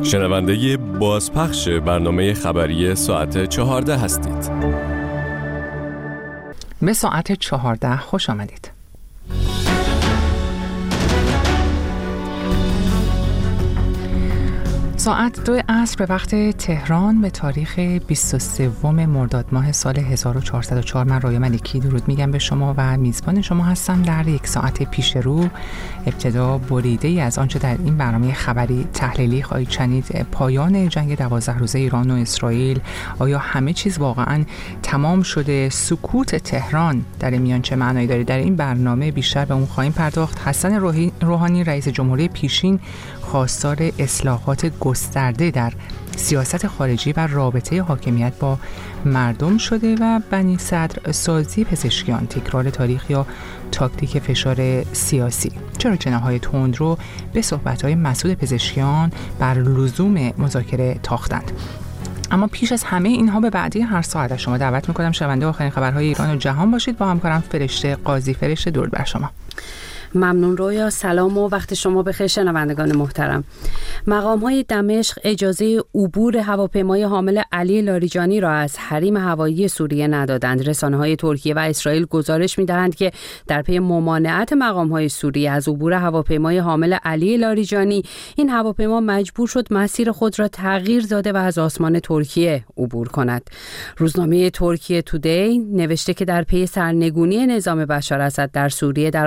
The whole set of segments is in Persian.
شنونده بازپخش برنامه خبری ساعت 14 هستید. به ساعت 14 خوش آمدید. ساعت 2 عصر به وقت تهران به تاریخ 23 مرداد ماه سال 1404. من رایه ملکی درود میگم به شما و میزبان شما هستم در یک ساعت پیش رو. ابتدا بریده ای از آنچه در این برنامه خبری تحلیلی خواهید شنید. پایان جنگ 12 روزه ایران و اسرائیل، آیا همه چیز واقعا تمام شده؟ سکوت تهران در این میان چه معنایی داره؟ در این برنامه بیشتر به اون خواهیم پرداخت. حسن روحانی رئیس جمهوری پیشین خواستار اصلاحات گسترده در سیاست خارجی و رابطه حاکمیت با مردم شده و بنی صدر سازی پزشکیان، تکرار تاریخ یا تاکتیک فشار سیاسی. چرا جناح‌های تندرو به صحبت‌های مسعود پزشکیان بر لزوم مذاکره تاختند؟ اما پیش از همه اینها به بعدی هر ساعت از شما دعوت می‌کنم شنونده آخرین خبرهای ایران و جهان باشید. با همکارم فرشته قاضی. فرشته، درود بر شما. ممنون رویا. سلام و وقت شما بخیر شنوندگان محترم. مقام‌های دمشق اجازه عبور هواپیمای حامل علی لاریجانی را از حریم هوایی سوریه ندادند. رسانه‌های ترکیه و اسرائیل گزارش می‌دهند که در پی ممانعت مقام‌های سوریه از عبور هواپیمای حامل علی لاریجانی، این هواپیما مجبور شد مسیر خود را تغییر داده و از آسمان ترکیه عبور کند. روزنامه ترکیه تودی نوشته که در پی سرنگونی نظام بشار اسد در سوریه در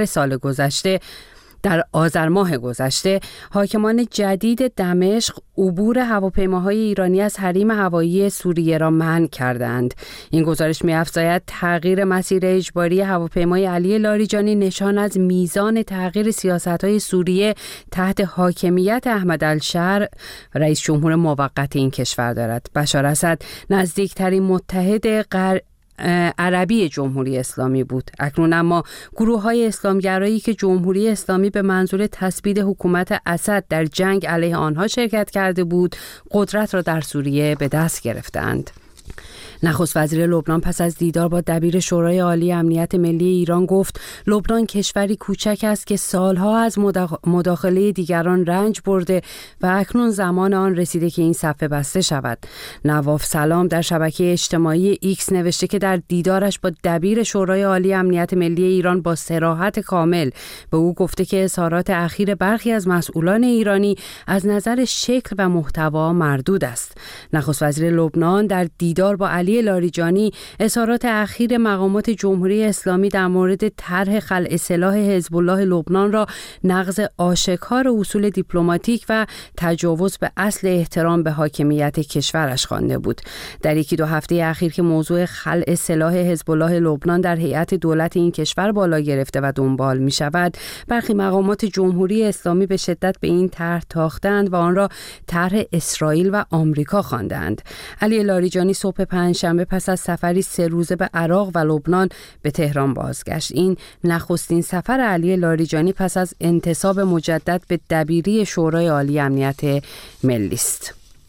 آذر ماه گذشته حاکمان جدید دمشق عبور هواپیماهای ایرانی از حریم هوایی سوریه را منع کردند. این گزارش می‌افزاید تغییر مسیر اجباری هواپیمای علی لاریجانی نشان از میزان تغییر سیاست‌های سوریه تحت حاکمیت احمد الشر، رئیس جمهور موقت این کشور دارد. بشار اسد نزدیکترین متحد عربی جمهوری اسلامی بود. اکنون اما گروه‌های اسلامگرایی که جمهوری اسلامی به منظور تثبیت حکومت اسد در جنگ علیه آنها شرکت کرده بود، قدرت را در سوریه به دست گرفتند. نخست وزیر لبنان پس از دیدار با دبیر شورای عالی امنیت ملی ایران گفت لبنان کشوری کوچک است که سالها از مداخله دیگران رنج برده و اکنون زمان آن رسیده که این صفحه بسته شود. نواف سلام در شبکه اجتماعی ایکس نوشته که در دیدارش با دبیر شورای عالی امنیت ملی ایران با صراحت کامل به او گفته که اظهارات اخیر برخی از مسئولان ایرانی از نظر شکل و محتوا مردود است. نخست وزیر لبنان در دیدار با علی لاریجانی اظهارات اخیر مقامات جمهوری اسلامی در مورد طرح خلع سلاح حزب الله لبنان را نقض آشکار اصول دیپلماتیک و تجاوز به اصل احترام به حاکمیت کشورش خوانده بود. در یکی دو هفته اخیر که موضوع خلع سلاح حزب الله لبنان در هیئت دولت این کشور بالا گرفته و دنبال می شود، برخی مقامات جمهوری اسلامی به شدت به این طرح تاختند و آن را طرح اسرائیل و آمریکا خواندند. علی لاریجانی صبح پنجشنبه پس از سفری 3 روزه به عراق و لبنان به تهران بازگشت. این نخستین سفر علی لاریجانی پس از انتصاب مجدد به دبیری شورای عالی امنیت ملی است.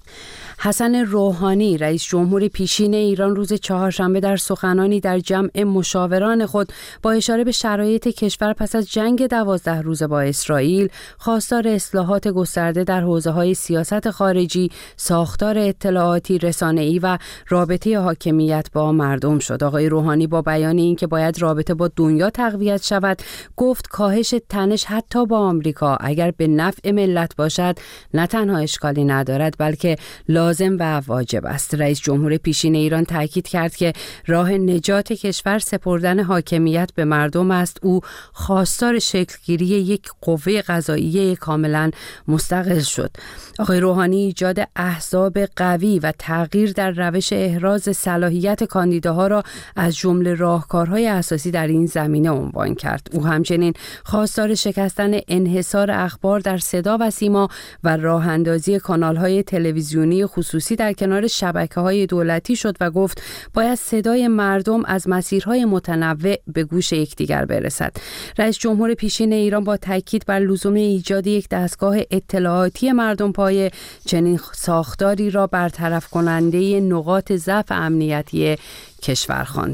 حسن روحانی رئیس جمهور پیشین ایران روز چهارشنبه در سخنانی در جمع مشاوران خود با اشاره به شرایط کشور پس از جنگ 12 روزه با اسرائیل خواستار اصلاحات گسترده در حوزه‌های سیاست خارجی، ساختار اطلاعاتی، رسانه‌ای و رابطه حاکمیت با مردم شد. آقای روحانی با بیان اینکه باید رابطه با دنیا تقویت شود، گفت کاهش تنش حتی با آمریکا اگر به نفع ملت باشد نه تنها اشکالی ندارد بلکه لازم و واجب است. رئیس جمهور پیشین ایران تاکید کرد که راه نجات کشور سپردن حاکمیت به مردم است. او خواستار شکلگیری یک قوه قضاییه کاملا مستقل شد. آقای روحانی ایجاد احزاب قوی و تغییر در روش احراز صلاحیت کاندیداها را از جمله راهکارهای اساسی در این زمینه عنوان کرد. او همچنین خواستار شکستن انحصار اخبار در صدا و سیما و راه اندازی کانال‌های تلویزیونی خصوصی در کنار شبکه‌های دولتی شد و گفت باید صدای مردم از مسیرهای متنوع به گوش یکدیگر برسد. رئیس جمهور پیشین ایران با تاکید بر لزوم ایجاد یک دستگاه اطلاعاتی مردم پایه چنین ساختاری را برطرف کننده نقاط ضعف امنیتی کشور خواند.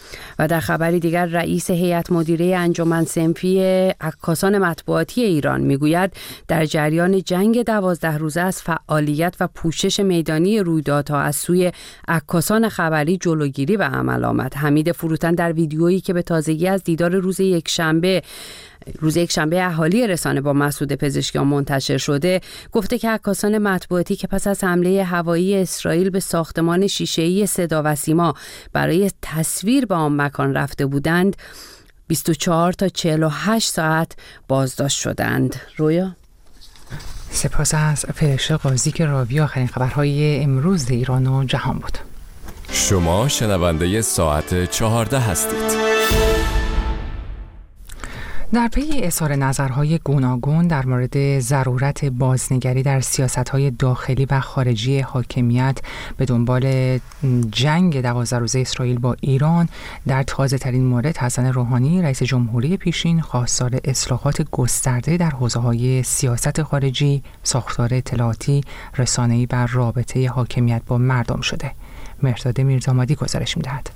و در خبری دیگر رئیس هیئت مدیره انجمن صنفی عکاسان مطبوعاتی ایران میگوید در جریان جنگ 12 روزه از فعالیت و پوشش میدانی رویدادها از سوی عکاسان خبری جلوگیری به عمل آمد. حمید فروتن در ویدیویی که به تازگی از دیدار روز یکشنبه اهالی رسانه با مسعود پزشکیان منتشر شده گفته که عکاسان مطبوعاتی که پس از حمله هوایی اسرائیل به ساختمان شیشه‌ای صدا و سیما برای تصویر به آن مکان رفته بودند 24 تا 48 ساعت بازداشت شدند. رویا؟ سپاس از فرشته قاضی که راوی آخرین خبرهای امروز ایران و جهان بود. شما شنونده ساعت 14 هستید. در پی اظهار نظرهای گوناگون در مورد ضرورت بازنگری در سیاست‌های داخلی و خارجی حاکمیت به دنبال جنگ 12 روزه اسرائیل با ایران، در تازه‌ترین مورد حسن روحانی رئیس جمهوری پیشین خواستار اصلاحات گسترده در حوزه‌های سیاست خارجی، ساختار اطلاعاتی، رسانه‌ای و رابطه حاکمیت با مردم شده. مهرداد میرزامادی گزارش می‌دهد.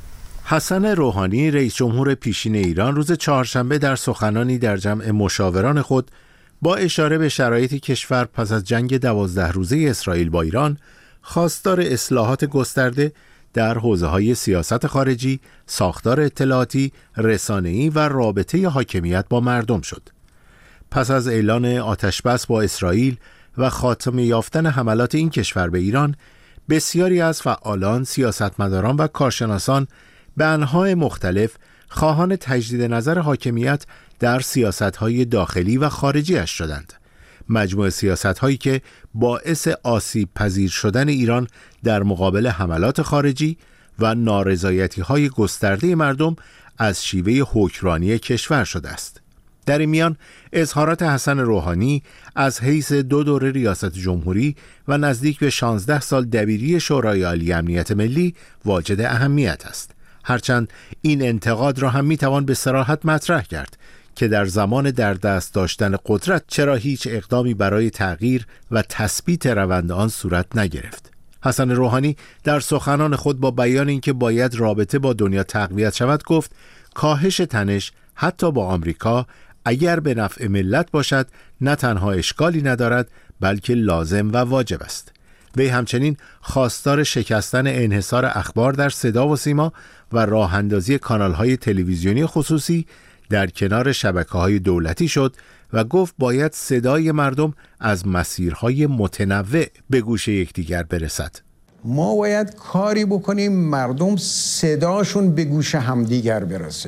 حسن روحانی رئیس جمهور پیشین ایران روز چهارشنبه در سخنانی در جمع مشاوران خود با اشاره به شرایط کشور پس از جنگ 12 روزه اسرائیل با ایران خواستار اصلاحات گسترده در حوزه‌های سیاست خارجی، ساختار اطلاعاتی، رسانه‌ای و رابطه حاکمیت با مردم شد. پس از اعلان آتشبس با اسرائیل و خاتمه یافتن حملات این کشور به ایران، بسیاری از فعالان، سیاستمداران و کارشناسان به انواع مختلف خواهان تجدید نظر حاکمیت در سیاست‌های داخلی و خارجی‌اش شدند. مجموعه سیاست‌هایی که باعث آسیب پذیر شدن ایران در مقابل حملات خارجی و نارضایتی‌های گسترده مردم از شیوه حکمرانی کشور شده است. در این میان اظهارات حسن روحانی از حیث 2 دوره ریاست جمهوری و نزدیک به 16 سال دبیری شورای عالی امنیت ملی واجد اهمیت است. هرچند این انتقاد را هم میتوان به صراحت مطرح کرد که در زمان در دست داشتن قدرت چرا هیچ اقدامی برای تغییر و تثبیت روند آن صورت نگرفت. حسن روحانی در سخنان خود با بیان اینکه باید رابطه با دنیا تقویت شود گفت کاهش تنش حتی با آمریکا اگر به نفع ملت باشد نه تنها اشکالی ندارد بلکه لازم و واجب است. وی همچنین خواستار شکستن انحصار اخبار در صدا و سیما و راه اندازی کانال‌های تلویزیونی خصوصی در کنار شبکه‌های دولتی شد و گفت باید صدای مردم از مسیرهای متنوع به گوش یکدیگر برسد. ما باید کاری بکنیم مردم صداشون به گوش همدیگر برسه.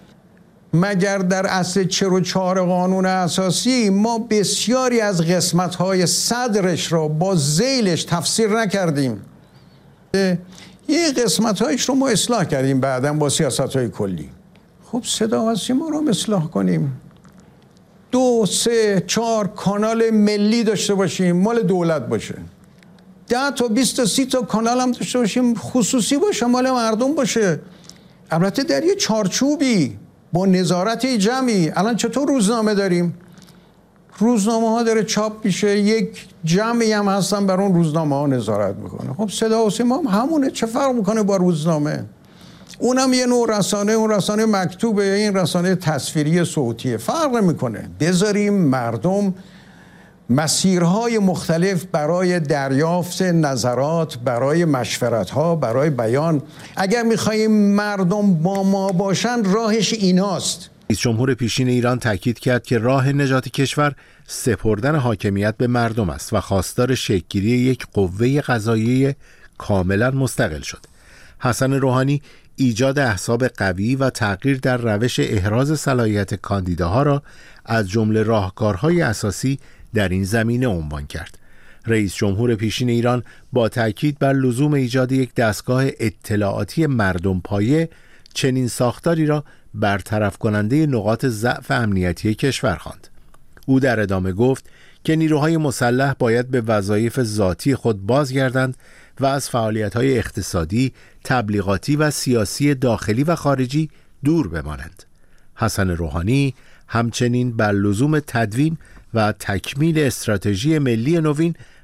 مگر در اصل 44 قانون اساسی ما بسیاری از قسمت‌های صدرش را با ذیلش تفسیر نکردیم. یه قسمت‌هایش رو ما اصلاح کردیم بعداً با سیاست‌های کلی. خب صدا و سیما رو اصلاح کنیم. 2 3 4 کانال ملی داشته باشیم مال دولت باشه. 10 تا 20 تا 30 تا کانال هم داشته باشیم خصوصی باشه مال مردم باشه. البته در یه چارچوبی با نظارت جمعی. الان چطور روزنامه داریم؟ روزنامه ها داره چاپ میشه، یک جمعی هم هستن بر اون روزنامه ها نظارت میکنه. خب صدا و سیما هم همونه، چه فرق میکنه با روزنامه؟ اونم یه نوع رسانه، اون رسانه مکتوبه یا این رسانه تصویری صوتیه، فرق میکنه. بذاریم مردم مسیرهای مختلف برای دریافت نظرات، برای مشورت‌ها، برای بیان. اگر می‌خوایم مردم با ما باشن راهش ایناست. رئیس جمهور پیشین ایران تاکید کرد که راه نجات کشور سپردن حاکمیت به مردم است و خواستار شکل‌گیری یک قوه قضاییه کاملا مستقل شد. حسن روحانی ایجاد احزاب قوی و تغییر در روش احراز صلاحیت کاندیداها را از جمله راهکارهای اساسی در این زمینه عنوان کرد. رئیس جمهور پیشین ایران با تاکید بر لزوم ایجاد یک دستگاه اطلاعاتی مردم پایه چنین ساختاری را برطرف کننده نقاط ضعف امنیتی کشور خواند. او در ادامه گفت که نیروهای مسلح باید به وظایف ذاتی خود بازگردند و از فعالیت‌های اقتصادی، تبلیغاتی و سیاسی داخلی و خارجی دور بمانند. حسن روحانی همچنین بر لزوم تدوین و تکمیل استراتژی ملی نوین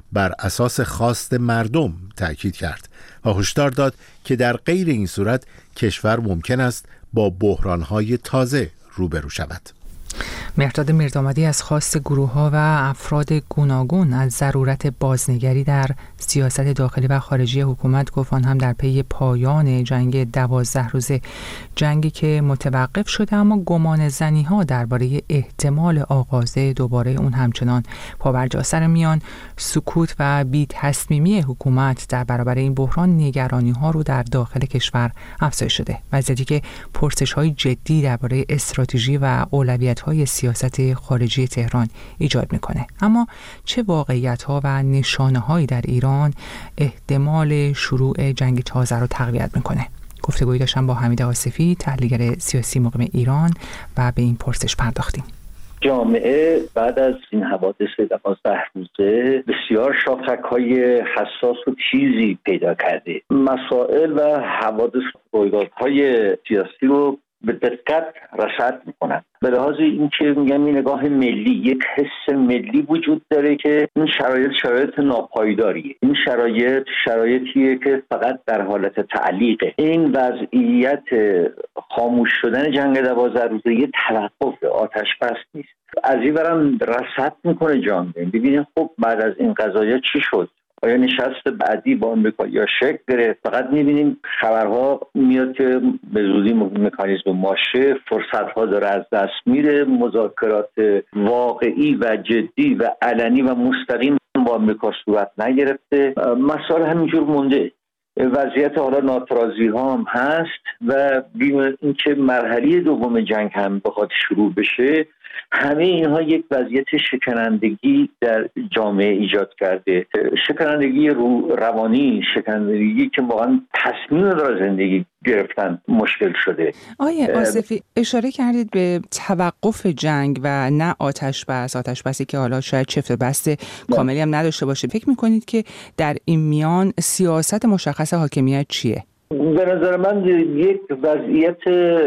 بر اساس خواست مردم تأکید کرد و هشدار داد که در غیر این صورت کشور ممکن است با بحران‌های تازه روبرو شود. مهرداد میردامادی از خواست گروه‌ها و افراد گوناگون از ضرورت بازنگری در سیاست داخلی و خارجی حکومت گفت، آن هم در پی پایان جنگ 12 روزه، جنگی که متوقف شده اما گمان زنی‌ها درباره احتمال آغاز دوباره اون همچنان پابرجا. سر میان سکوت و بی‌تصمیمی حکومت در برابر این بحران نگرانی‌ها رو در داخل کشور افزایش شده، وضعیتی که پرسش‌های جدی درباره استراتژی و اولویت‌های سیاست خارجی تهران ایجاد میکنه. اما چه واقعیت‌ها و نشانه‌هایی در ایران احتمال شروع جنگ تازه رو تقویت میکنه؟ گفتگویی داشتم با حمید آصفی، تحلیلگر سیاسی مقیم ایران، و به این پرسش پرداختیم. جامعه بعد از این حوادث 12 روزه بسیار شاخک‌های حساس و تیزی پیدا کرده. مسائل و حوادث رویدادهای سیاسی رو به دقت رصد میکنن. به لحاظ اینکه میگم این نگاه ملی، یک حس ملی وجود داره که این شرایط ناپایداریه. این شرایطیه که فقط در حالت تعلیقه. این وضعیت خاموش شدن جنگ 12 روزه یه توقف آتش بس نیست. از این برم رصد میکنه جامعه. ببینید خب بعد از این قضایا چی شد؟ آیا نشست بعدی با امریکایی‌ها شکل گرفت؟ فقط می‌بینیم خبرها میاد که به زودی مکانیزم ماشه، فرصت‌ها داره از دست میره، مذاکرات واقعی و جدی و علنی و مستقیم با امریکا صورت نگرفته. مسائل همینجور مونده. وضعیت حالا ناترازی‌ها هم هست و اینکه مرحله دوم جنگ هم بخواد شروع بشه، همه اینها یک وضعیت شکنندگی در جامعه ایجاد کرده. شکنندگی روانی، شکنندگی که واقعا تصمیم داره زندگی گرفتن مشکل شده. آقای آصفی، اشاره کردید به توقف جنگ و نه آتش بسی که حالا شاید چفت بسته کاملی هم نداشته باشه. فکر میکنید که در این میان سیاست مشخص حاکمیت چیه؟ به نظر من یک وضعیت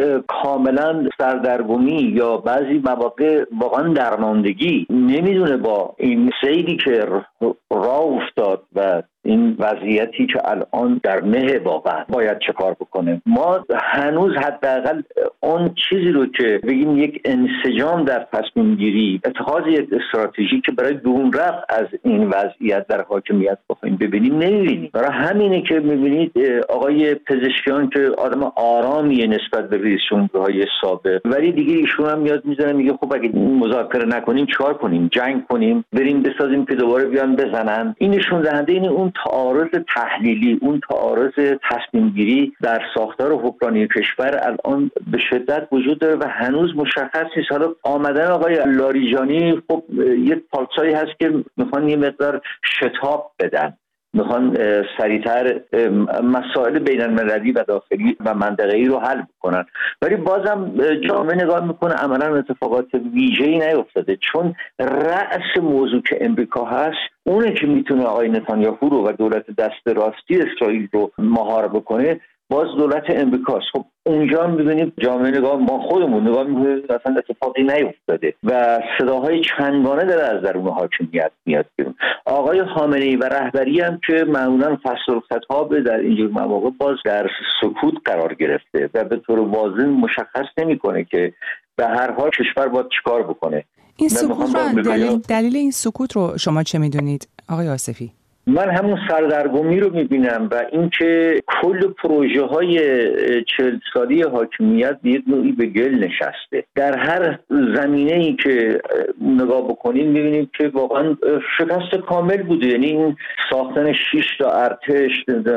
کاملا سردرگمی یا بعضی مواقع واقعا درماندگی، نمیدونه با این سیلی که راه افتاد و این وضعیتی که الان در مه واقعا باید چه کار بکنه. ما هنوز حداقل اون چیزی رو که بگیم یک انسجام در تصمیم گیری، اتخاذ یک استراتژی که برای دون رفت از این وضعیت در حاکمیت بخوایم ببینیم نمیبینیم. برای همینه که میبینید آقای پزشکیان که آدم آرامیه نسبت به رئیس جمهورهای سابق، ولی دیگه ایشون هم میاد میزنه میگه خب اگه مذاکره نکنیم چیکار کنیم؟ جنگ کنیم، بریم بسازیم که دوباره بیان بزنن. این نشون دهنده این اون تعارض تحلیلی، اون تعارض تصمیم گیری در ساختار حکمرانی کشور الان به شدت وجود داره و هنوز مشخص نیست. حالا آمدن آقای لاریجانی خب یک پالسایی هست که میخوان یه مقدار شتاب بدن، میخوان سریعتر مسائل بین المللی و داخلی و منطقه‌ای رو حل بکنن، ولی بازم جامعه نگاه میکنه عملا اتفاقات ویژه‌ای نیفتاده، چون رأس موضوع که امریکا هست اونه که میتونه آقای نتانیاهو رو و دولت دست راستی اسرائیل رو مهار بکنه، باز دولت امریکاست. خب اونجا می‌بینید جامعه ما خودمون نگاه می‌کنیم اصلا اتفاقی نیفتاده و صداهای چنگانه داره از درون حاکمیت میاد بیرون. آقای خامنه‌ای و رهبری هم که معمولاً فصل الخطاب در اینجور مواقع باز در سکوت قرار گرفته و به طور واضح مشخص نمی‌کنه که به هر حال کشور باید چیکار بکنه. این سکوت رو دلیل این سکوت رو شما چه می‌دونید آقای آصفی؟ من همون سردرگمی رو میبینم و اینکه کل پروژه های 40 سالی حاکمیت یک نوعی به گل نشسته. در هر زمینه ای که نگاه بکنیم میبینیم که واقعا شکست کامل بوده. یعنی این ساختن 6 تا ارتش،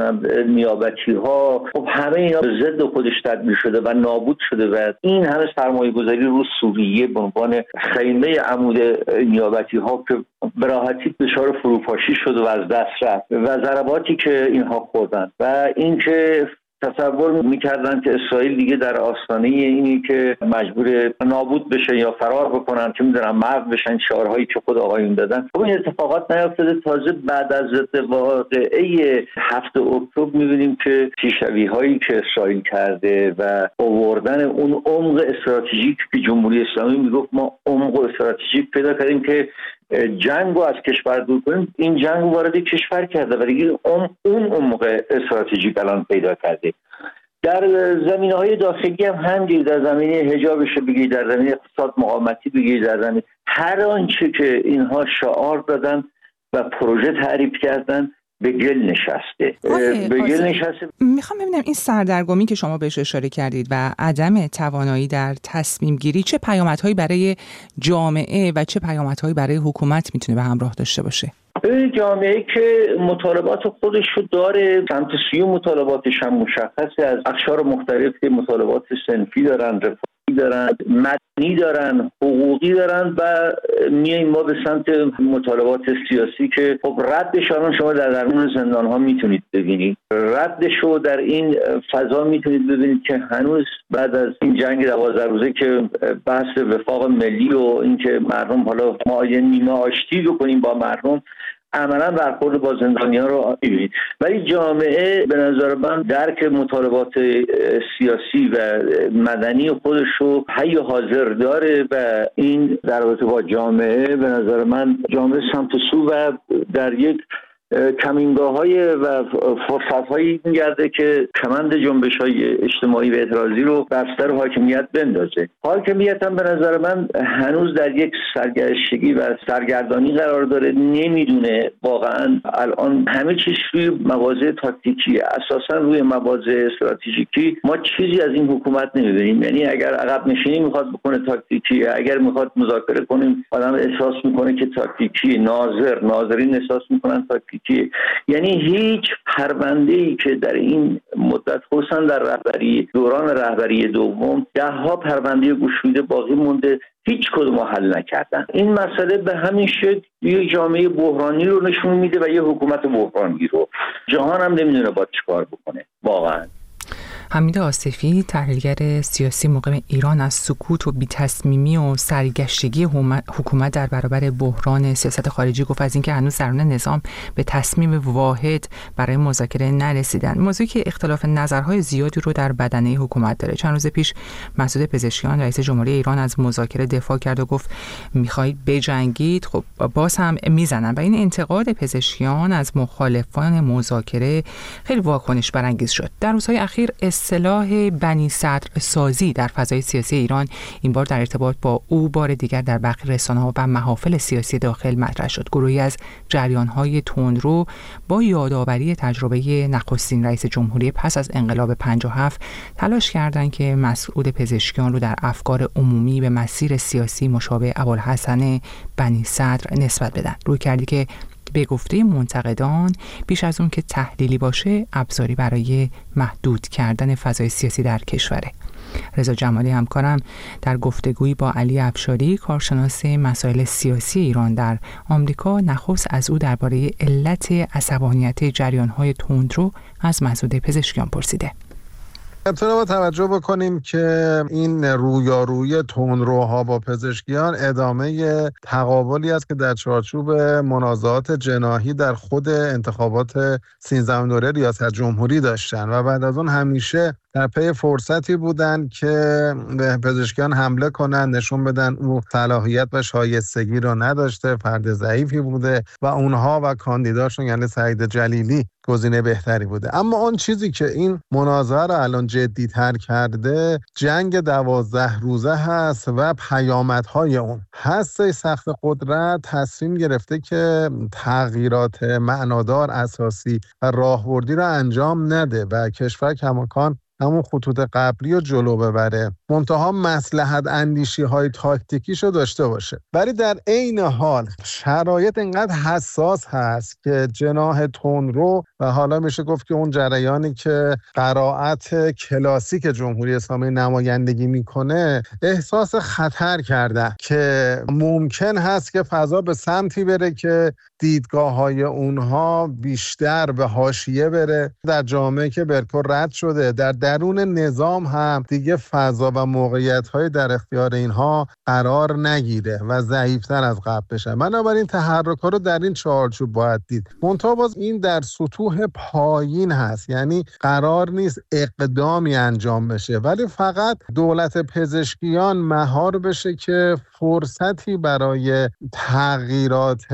نیابتی ها، خب همه اینا به ضد خودش تبدیل شده و نابود شده و این همه سرمایه گذاری رو سوریه به عنوان خیمه عمود نیابتی ها که به راحتی دچار فروپاشی شده و از دست رفت و ضرباتی که اینها خوردن و اینکه تصور میکردن که اسرائیل دیگه در آستانه اینی که مجبور نابود بشه یا فرار بکنن، که میدونم محو بشن، شعارهایی که خود آقایون دادن. خب این اتفاقات نیفتاده. تازه بعد از واقعه 7 اکتبر میبینیم که پیشروی‌هایی که اسرائیل کرده و آوردن اون عمق استراتژیک که جمهوری اسلامی میگفت ما عمق استراتژیک پیدا کردیم که جنگ رو از کشور دور کنیم، این جنگ رو وارد کشور کرده و دیگه اون موقع استراتژیک الان پیدا کرده. در زمینه‌های داخلی هم همینجوری، در زمینه حجابش بگید، در زمینه اقتصاد مقاومتی بگید، در زمینه هر آنچه که اینها شعار دادن و پروژه تعریف کردن به گل نشسته. میخوام ببینم این سردرگمی که شما بهش اشاره کردید و عدم توانایی در تصمیم گیری چه پیامدهایی برای جامعه و چه پیامدهایی برای حکومت میتونه به همراه داشته باشه؟ جامعه که مطالبات خودش رو داره، سمت سوی مطالباتش هم مشخصه، از اقشار مختلف که مطالبات صنفی دارن، رفاهی دارن، مدنی دارن، حقوقی دارن و میاییم ما به سمت مطالبات سیاسی که خب ردش الان شما در درون زندان ها میتونید ببینید، ردش رو در این فضا میتونید ببینید که هنوز بعد از این جنگ 12 روزه که بحث وفاق ملی و اینکه مردم حالا ما یه نیمه آشتی بکنیم با مردم، عملا برخورد با زندانیان رو می‌بینید. ولی جامعه به نظر من درک مطالبات سیاسی و مدنی خودش رو حی حاضر داره و این در رابطه با جامعه به نظر من جامعه سمت سو و در یک کمینگاه‌های و فرصت‌هایی می‌گرده که کمند جنبش‌های اجتماعی و اعتراضی رو بر سر حاکمیت بندازه. حاکمیت هم به نظر من هنوز در یک سرگشتگی و سرگردانی قرار داره، نمیدونه واقعاً الان همه چیز روی مواضع تاکتیکی، اساساً روی مواضع استراتژیکی ما چیزی از این حکومت نمی‌بینیم. یعنی اگر عقب نشینی می‌خواد بکنه تاکتیکی، اگر می‌خواد مذاکره کنیم آدم احساس می‌کنه که تاکتیکی، ناظرین احساس می‌کنن تاکتیکی. یعنی هیچ پرونده‌ای که در این مدت خصوصا در دوران رهبری دوم 10 پرونده گشوده باقی مونده، هیچ کدوم حل نکردن. این مسئله به همین شکل یه جامعه بحرانی رو نشون میده و یه حکومت بحرانی رو. جهان هم نمیدونه باید چیکار بکنه واقعا. حمید آصفی، تحلیلگر سیاسی مقیم ایران، از سکوت و بی‌تصمیمی و سرگشتگی حکومت در برابر بحران سیاست خارجی گفت از اینکه هنوز درون نظام به تصمیم واحد برای مذاکره نرسیدن. موضوعی که اختلاف نظرهای زیادی رو در بدنه حکومت داره. چند روز پیش مسعود پزشکیان رئیس جمهوری ایران از مذاکره دفاع کرد و گفت میخواید بجنگید، خب باز هم میزنن و این انتقاد پزشکیان از مخالفان مذاکره خیلی واکنش برانگیز شد. در روزهای اخیر اصطلاح بنی صدر سازی در فضای سیاسی ایران این بار در ارتباط با او بار دیگر در برخی رسانه‌ها و محافل سیاسی داخل مطرح شد. گروهی از جریان‌های تندرو با یادآوری تجربه نخستین رئیس جمهوری پس از انقلاب 57 تلاش کردند که مسعود پزشکیان رو در افکار عمومی به مسیر سیاسی مشابه ابوالحسن بنی صدر نسبت بدن. روی کردی که به گفته منتقدان بیش از اون که تحلیلی باشه ابزاری برای محدود کردن فضای سیاسی در کشوره. رضا جمالی همکارم در گفتگویی با علی افشاری کارشناس مسائل سیاسی ایران در آمریکا نخست از او درباره علت عصبانیت جریان‌های تندرو از مسعود پزشکیان پرسیده. ابتدا با توجه بکنیم که این رویارویی تندروها با پزشکیان ادامه تقابلی است که در چارچوب منازعات جناحی در خود انتخابات 13 دوره ریاست جمهوری داشتن و بعد از اون همیشه در پی فرصتی بودن که به پزشکیان حمله کنن، نشون بدن او صلاحیت و شایستگی رو نداشته، فرد ضعیفی بوده و اونها و کاندیداشون یعنی سعید جلیلی گزینه بهتری بوده. اما اون چیزی که این مناظره رو الان جدی‌تر کرده جنگ 12 روزه هست و پیامدهای اون. هسته سخت قدرت تصمیم گرفته که تغییرات معنادار اساسی و راهبردی رو انجام نده و کشور کماکان همون خطوط قبلی رو جلو ببره، منتها مصلحت اندیشی های تاکتیکیشو داشته باشه. ولی در عین حال شرایط اینقدر حساس هست که جناح تندرو و حالا میشه گفت که اون جریانی که قرائت کلاسیک جمهوری اسلامی نمایندگی میکنه احساس خطر کرده که ممکن هست که فضا به سمتی بره که دیدگاه های اونها بیشتر به حاشیه بره. در جامعه که برکو رد شده، در درون نظام هم دیگه فضا و موقعیت‌های در اختیار اینها قرار نگیره و ضعیف‌تر از قبل بشه. بنابراین تحرک‌ها رو در این چارچوب باید دید. منتها باز این در سطوح پایین هست، یعنی قرار نیست اقدامی انجام بشه، ولی فقط دولت پزشکیان مهار بشه که فرصتی برای تغییرات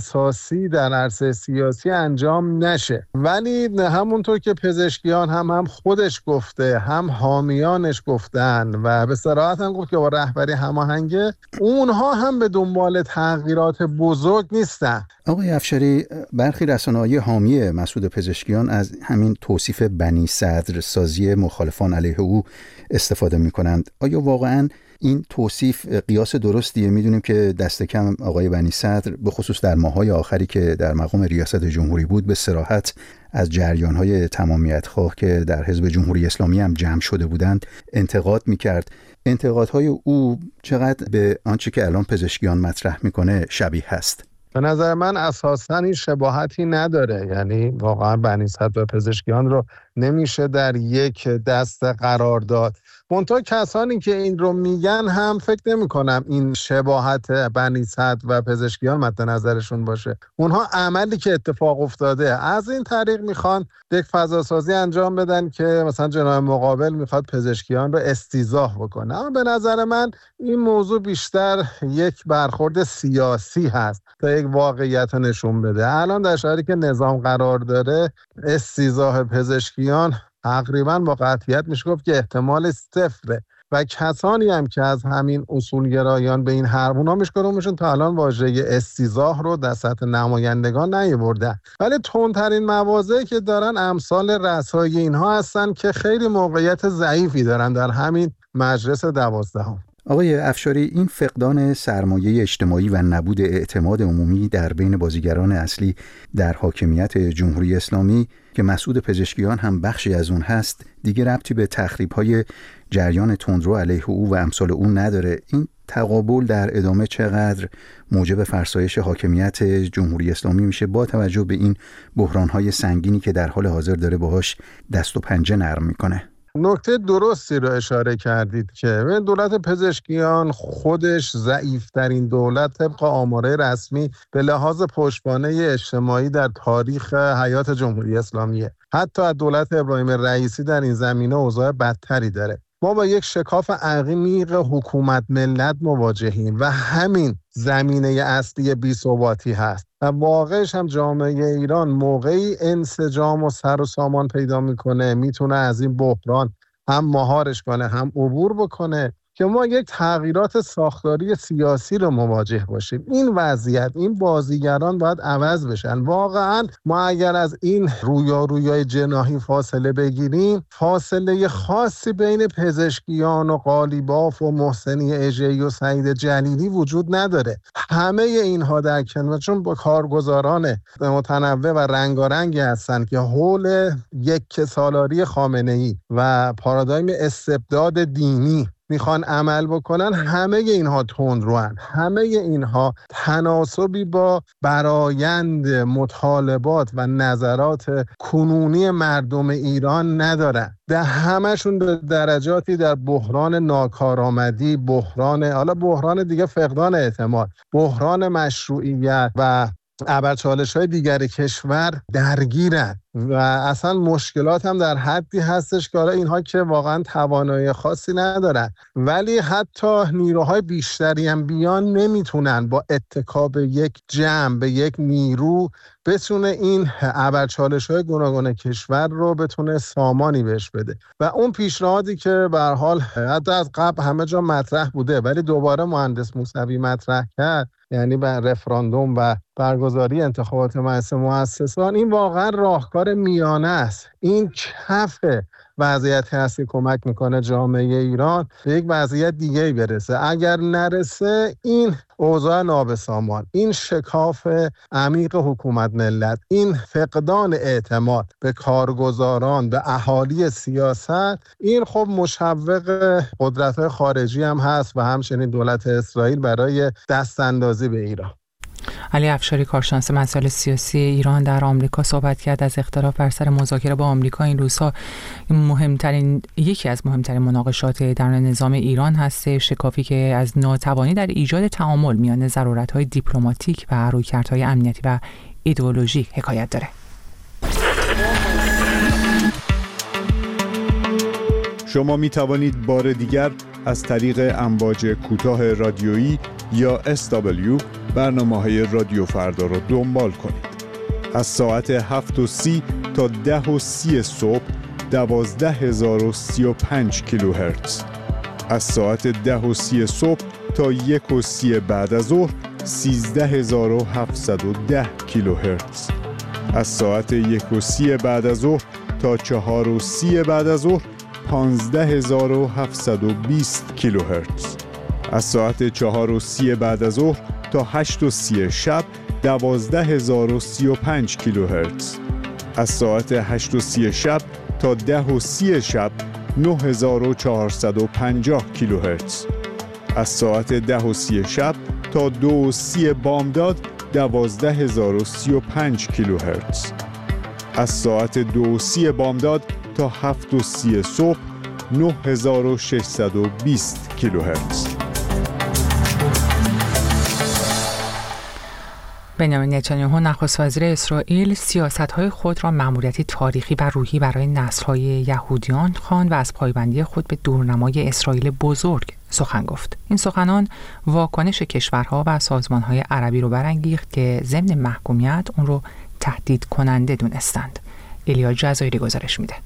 اساسی در عرصه سیاسی انجام نشه. ولی همونطور که پزشکیان هم خودش گفته، هم حامیانش گفتن و به صراحت هم گفت که با رهبری هماهنگه، اونها هم به دنبال تغییرات بزرگ نیستن. آقای افشاری، برخی رسانه‌های حامی مسعود پزشکیان از همین توصیف بنی صدر سازی مخالفان علیه او استفاده می‌کنند. آیا واقعاً این توصیف قیاس درستیه؟ میدونیم که دست کم آقای بنی صدر به خصوص در ماه‌های آخری که در مقام ریاست جمهوری بود به صراحت از جریان‌های تمامیت‌خواه که در حزب جمهوری اسلامی هم جمع شده بودند انتقاد می‌کرد. انتقادهای او چقدر به آنچه که الان پزشکیان مطرح می‌کنه شبیه هست؟ به نظر من اساساً این شباهتی نداره. یعنی واقعا بنی صدر و پزشکیان رو نمیشه در یک دسته قرار داد. منتها کسانی که این رو میگن هم فکر نمی کنم این شباهت بنی صدر و پزشکیان مد نظرشون باشه. اونها عملی که اتفاق افتاده از این طریق میخوان یک فضا سازی انجام بدن که مثلا جناح مقابل میخواد پزشکیان رو استیضاح بکنه. اما به نظر من این موضوع بیشتر یک برخورد سیاسی هست تا یک واقعیت رو نشون بده. الان در شرایطی که نظام قرار داره، استیضاح پزشکیان تقریبا با قطعیت میشه گفت که احتمال صفره و کسانی هم که از همین اصولگرایان به این حرف اونا میشون تا الان واژه استیضاح رو در سطح نمایندگان نیاوردن. ولی تندترین مواضعی که دارن امثال رسای اینها هستن که خیلی موقعیت ضعیفی دارن در همین مجلس 12. آقای افشاری، این فقدان سرمایه اجتماعی و نبود اعتماد عمومی در بین بازیگران اصلی در حاکمیت جمهوری اسلامی که مسعود پزشکیان هم بخشی از اون هست دیگه ربطی به تخریب‌های جریان تندرو علیه او و امثال او نداره. این تقابل در ادامه چقدر موجب فرسایش حاکمیت جمهوری اسلامی میشه با توجه به این بحران‌های سنگینی که در حال حاضر داره باهاش دست و پنجه نرم میکنه؟ نکته درستی رو اشاره کردید که دولت پزشکیان خودش ضعیف‌ترین دولت طبق آماره رسمی به لحاظ پشتوانه اجتماعی در تاریخ حیات جمهوری اسلامیه. حتی از دولت ابراهیم رئیسی در این زمینه اوضاع بدتری داره. ما با یک شکاف عمیق حکومت ملت مواجهیم و همین زمینه اصلی بی‌ثباتی هست و واقعش هم جامعه ایران موقعی انسجام و سر و سامان پیدا میکنه میتونه از این بحران هم مهارش کنه هم عبور بکنه که ما یک تغییرات ساختاری سیاسی رو مواجه باشیم. این وضعیت، این بازیگران باید عوض بشن. واقعا ما اگر از این رویارویی جناحی فاصله بگیریم، فاصله خاصی بین پزشکیان و قالیباف و محسنی اژه‌ای و سعید جلیلی وجود نداره. همه اینها در کنار، چون با کارگزاران متنوع و رنگارنگی هستن که حول یک سالاری خامنه‌ای و پارادایم استبداد دینی میخوان عمل بکنن، همه اینها تندروان، همه اینها تناسبی با برآیند مطالبات و نظرات کنونی مردم ایران ندارن. در همشون به درجاتی در بحران ناکارآمدی، بحران دیگه فقدان اعتماد، بحران مشروعیت و ابرچالش‌های دیگر کشور درگیرن و اصلا مشکلات هم در حدی هستش که اینها که واقعا توانایی خاصی ندارن ولی حتی نیروهای بیشتری هم بیان نمیتونن با اتکا به یک جمع، به یک نیرو بتونه این ابرچالش‌های گوناگون کشور رو بتونه سامانی بهش بده. و اون پیشنهادی که به هر حال حتی از قبل همه جا مطرح بوده ولی دوباره مهندس موسوی مطرح کرد، یعنی بر رفراندوم و برگزاری انتخابات مجلس مؤسسان، این واقعا راهکار میانه است. این کف وضعیتی هست که کمک میکنه جامعه ایران به یک وضعیت دیگه برسه. اگر نرسه، این اوضاع نابسامان، این شکاف عمیق حکومت ملت، این فقدان اعتماد به کارگزاران، به اهالی سیاست، این خب مشوق قدرت‌های خارجی هم هست و همچنین دولت اسرائیل برای دستاندازی به ایران. علی افشاری، کارشناس مسائل سیاسی ایران در آمریکا، صحبت کرد از اختلاف بر سر مذاکره با آمریکا. این روزها یکی از مهمترین مناقشات در نظام ایران هست، شکافی که از ناتوانی در ایجاد تعامل میان ضرورت‌های دیپلماتیک و رویکردهای امنیتی و ایدئولوژیک حکایت داره. شما می توانید بار دیگر از طریق امواج کوتاه رادیویی یا SW برنامه‌های رادیو فردا را دنبال کنید. از ساعت 7:30 تا 10:30 صبح 12035 کیلوهرتز. از ساعت 10:30 صبح تا 1:30 بعد از ظهر 13710 کیلوهرتز. از ساعت 1:30 بعد از ظهر تا 4:30 بعد از ظهر 15720 کیلوهرتز. از ساعت 4:30 بعد از ظهر تا 8:30 شب 12035 کیلوهرتز. از ساعت 8:30 شب تا 10:30 شب 9450 کیلوهرتز. از ساعت 10:30 شب تا 2:30 بامداد 12035 کیلوهرتز. از ساعت 2:30 بامداد تا 7:30 صبح 9620 کیلوهرتز. بنیامین نتانیاهو نخست وزیر اسرائیل سیاست‌های خود را مأموریتی تاریخی و روحی برای نسل‌های یهودیان خواند و از پایبندی خود به دورنمای اسرائیل بزرگ سخن گفت. این سخنان واکنش کشورها و سازمان‌های عربی رو برانگیخت که ضمن محکومیت اون رو تهدید کننده دونستند. ایلیا جزایری گزارش میده.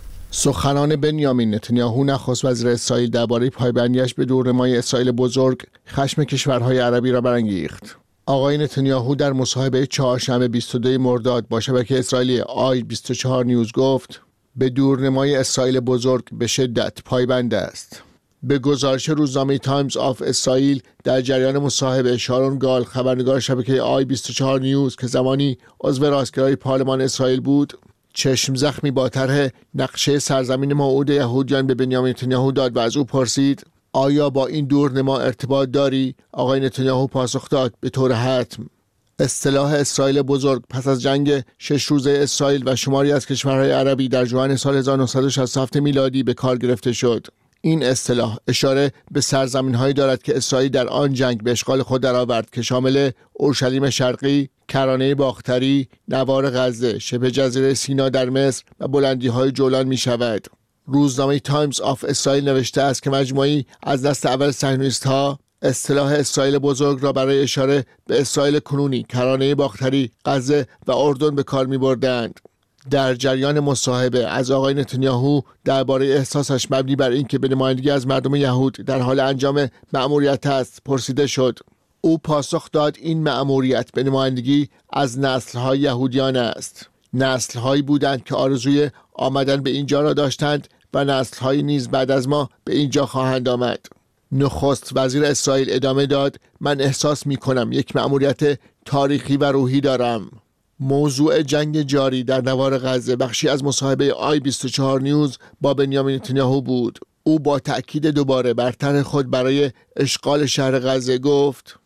سخنان بنیامین نتانیاهو نخست وزیر اسرائیل درباره پایبندیش به دورنمای اسرائیل بزرگ خشم کشورهای عربی را برانگیخت. آقای نتانیاهو در مصاحبه چهارشنبه 22 مرداد با شبکه اسرائیلی I24 نیوز گفت به دورنمای اسرائیل بزرگ به شدت پایبند است. به گزارش روزنامه تایمز آف اسرائیل در جریان مصاحبه شارون گال، خبرنگار شبکه I24 نیوز که زمانی عضو راستگرای پارلمان اسرائیل بود، چشم زخمی با طرح نقشه سرزمین موعود یهودیان به بنیامین نتانیاهو داد و از او پرسید آیا با این دورنما ارتباط داری؟ آقای نتانیاهو پاسخ داد به طور حتم. اصطلاح اسرائیل بزرگ پس از جنگ 6 روزه اسرائیل و شماری از کشورهای عربی در ژوئن سال 1967 میلادی به کار گرفته شد. این اصطلاح اشاره به سرزمین‌هایی دارد که اسرائیل در آن جنگ به اشغال خود درآورد که شامل اورشلیم شرقی، کرانه باختری، نوار غزه، شبه جزیره سینا در مصر و بلندی‌های جولان می‌شود. روزنامه تایمز آف اسرائیل نوشته است که مجموعی از دست اول صهیونیست‌ها اصطلاح اسرائیل بزرگ را برای اشاره به اسرائیل کنونی، کرانه باختری، غزه و اردن به کار می‌بردند. در جریان مصاحبه از آقای نتانیاهو درباره احساسش مبنی بر اینکه به نمایندگی از مردم یهود در حال انجام مأموریت است پرسیده شد. او پاسخ داد این مأموریت به نمایندگی از نسل‌های یهودیان است. نسل‌هایی بودند که آرزوی آمدن به اینجا را داشتند و نسل‌هایی نیز بعد از ما به اینجا خواهند آمد. نخست وزیر اسرائیل ادامه داد من احساس می‌کنم یک مأموریت تاریخی و روحی دارم. موضوع جنگ جاری در نوار غزه بخشی از مصاحبه I24 نیوز با بنیامین نتانیاهو بود. او با تأکید دوباره بر طرح خود برای اشغال شهر غزه گفت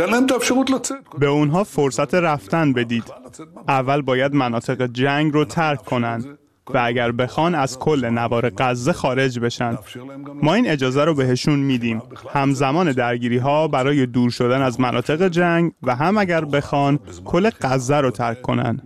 به اونها فرصت رفتن بدید. اول باید مناطق جنگ رو ترک کنند و اگر بخوان از کل نوار غزه خارج بشن. ما این اجازه رو بهشون میدیم. همزمان درگیری ها برای دور شدن از مناطق جنگ و هم اگر بخوان کل غزه رو ترک کنن.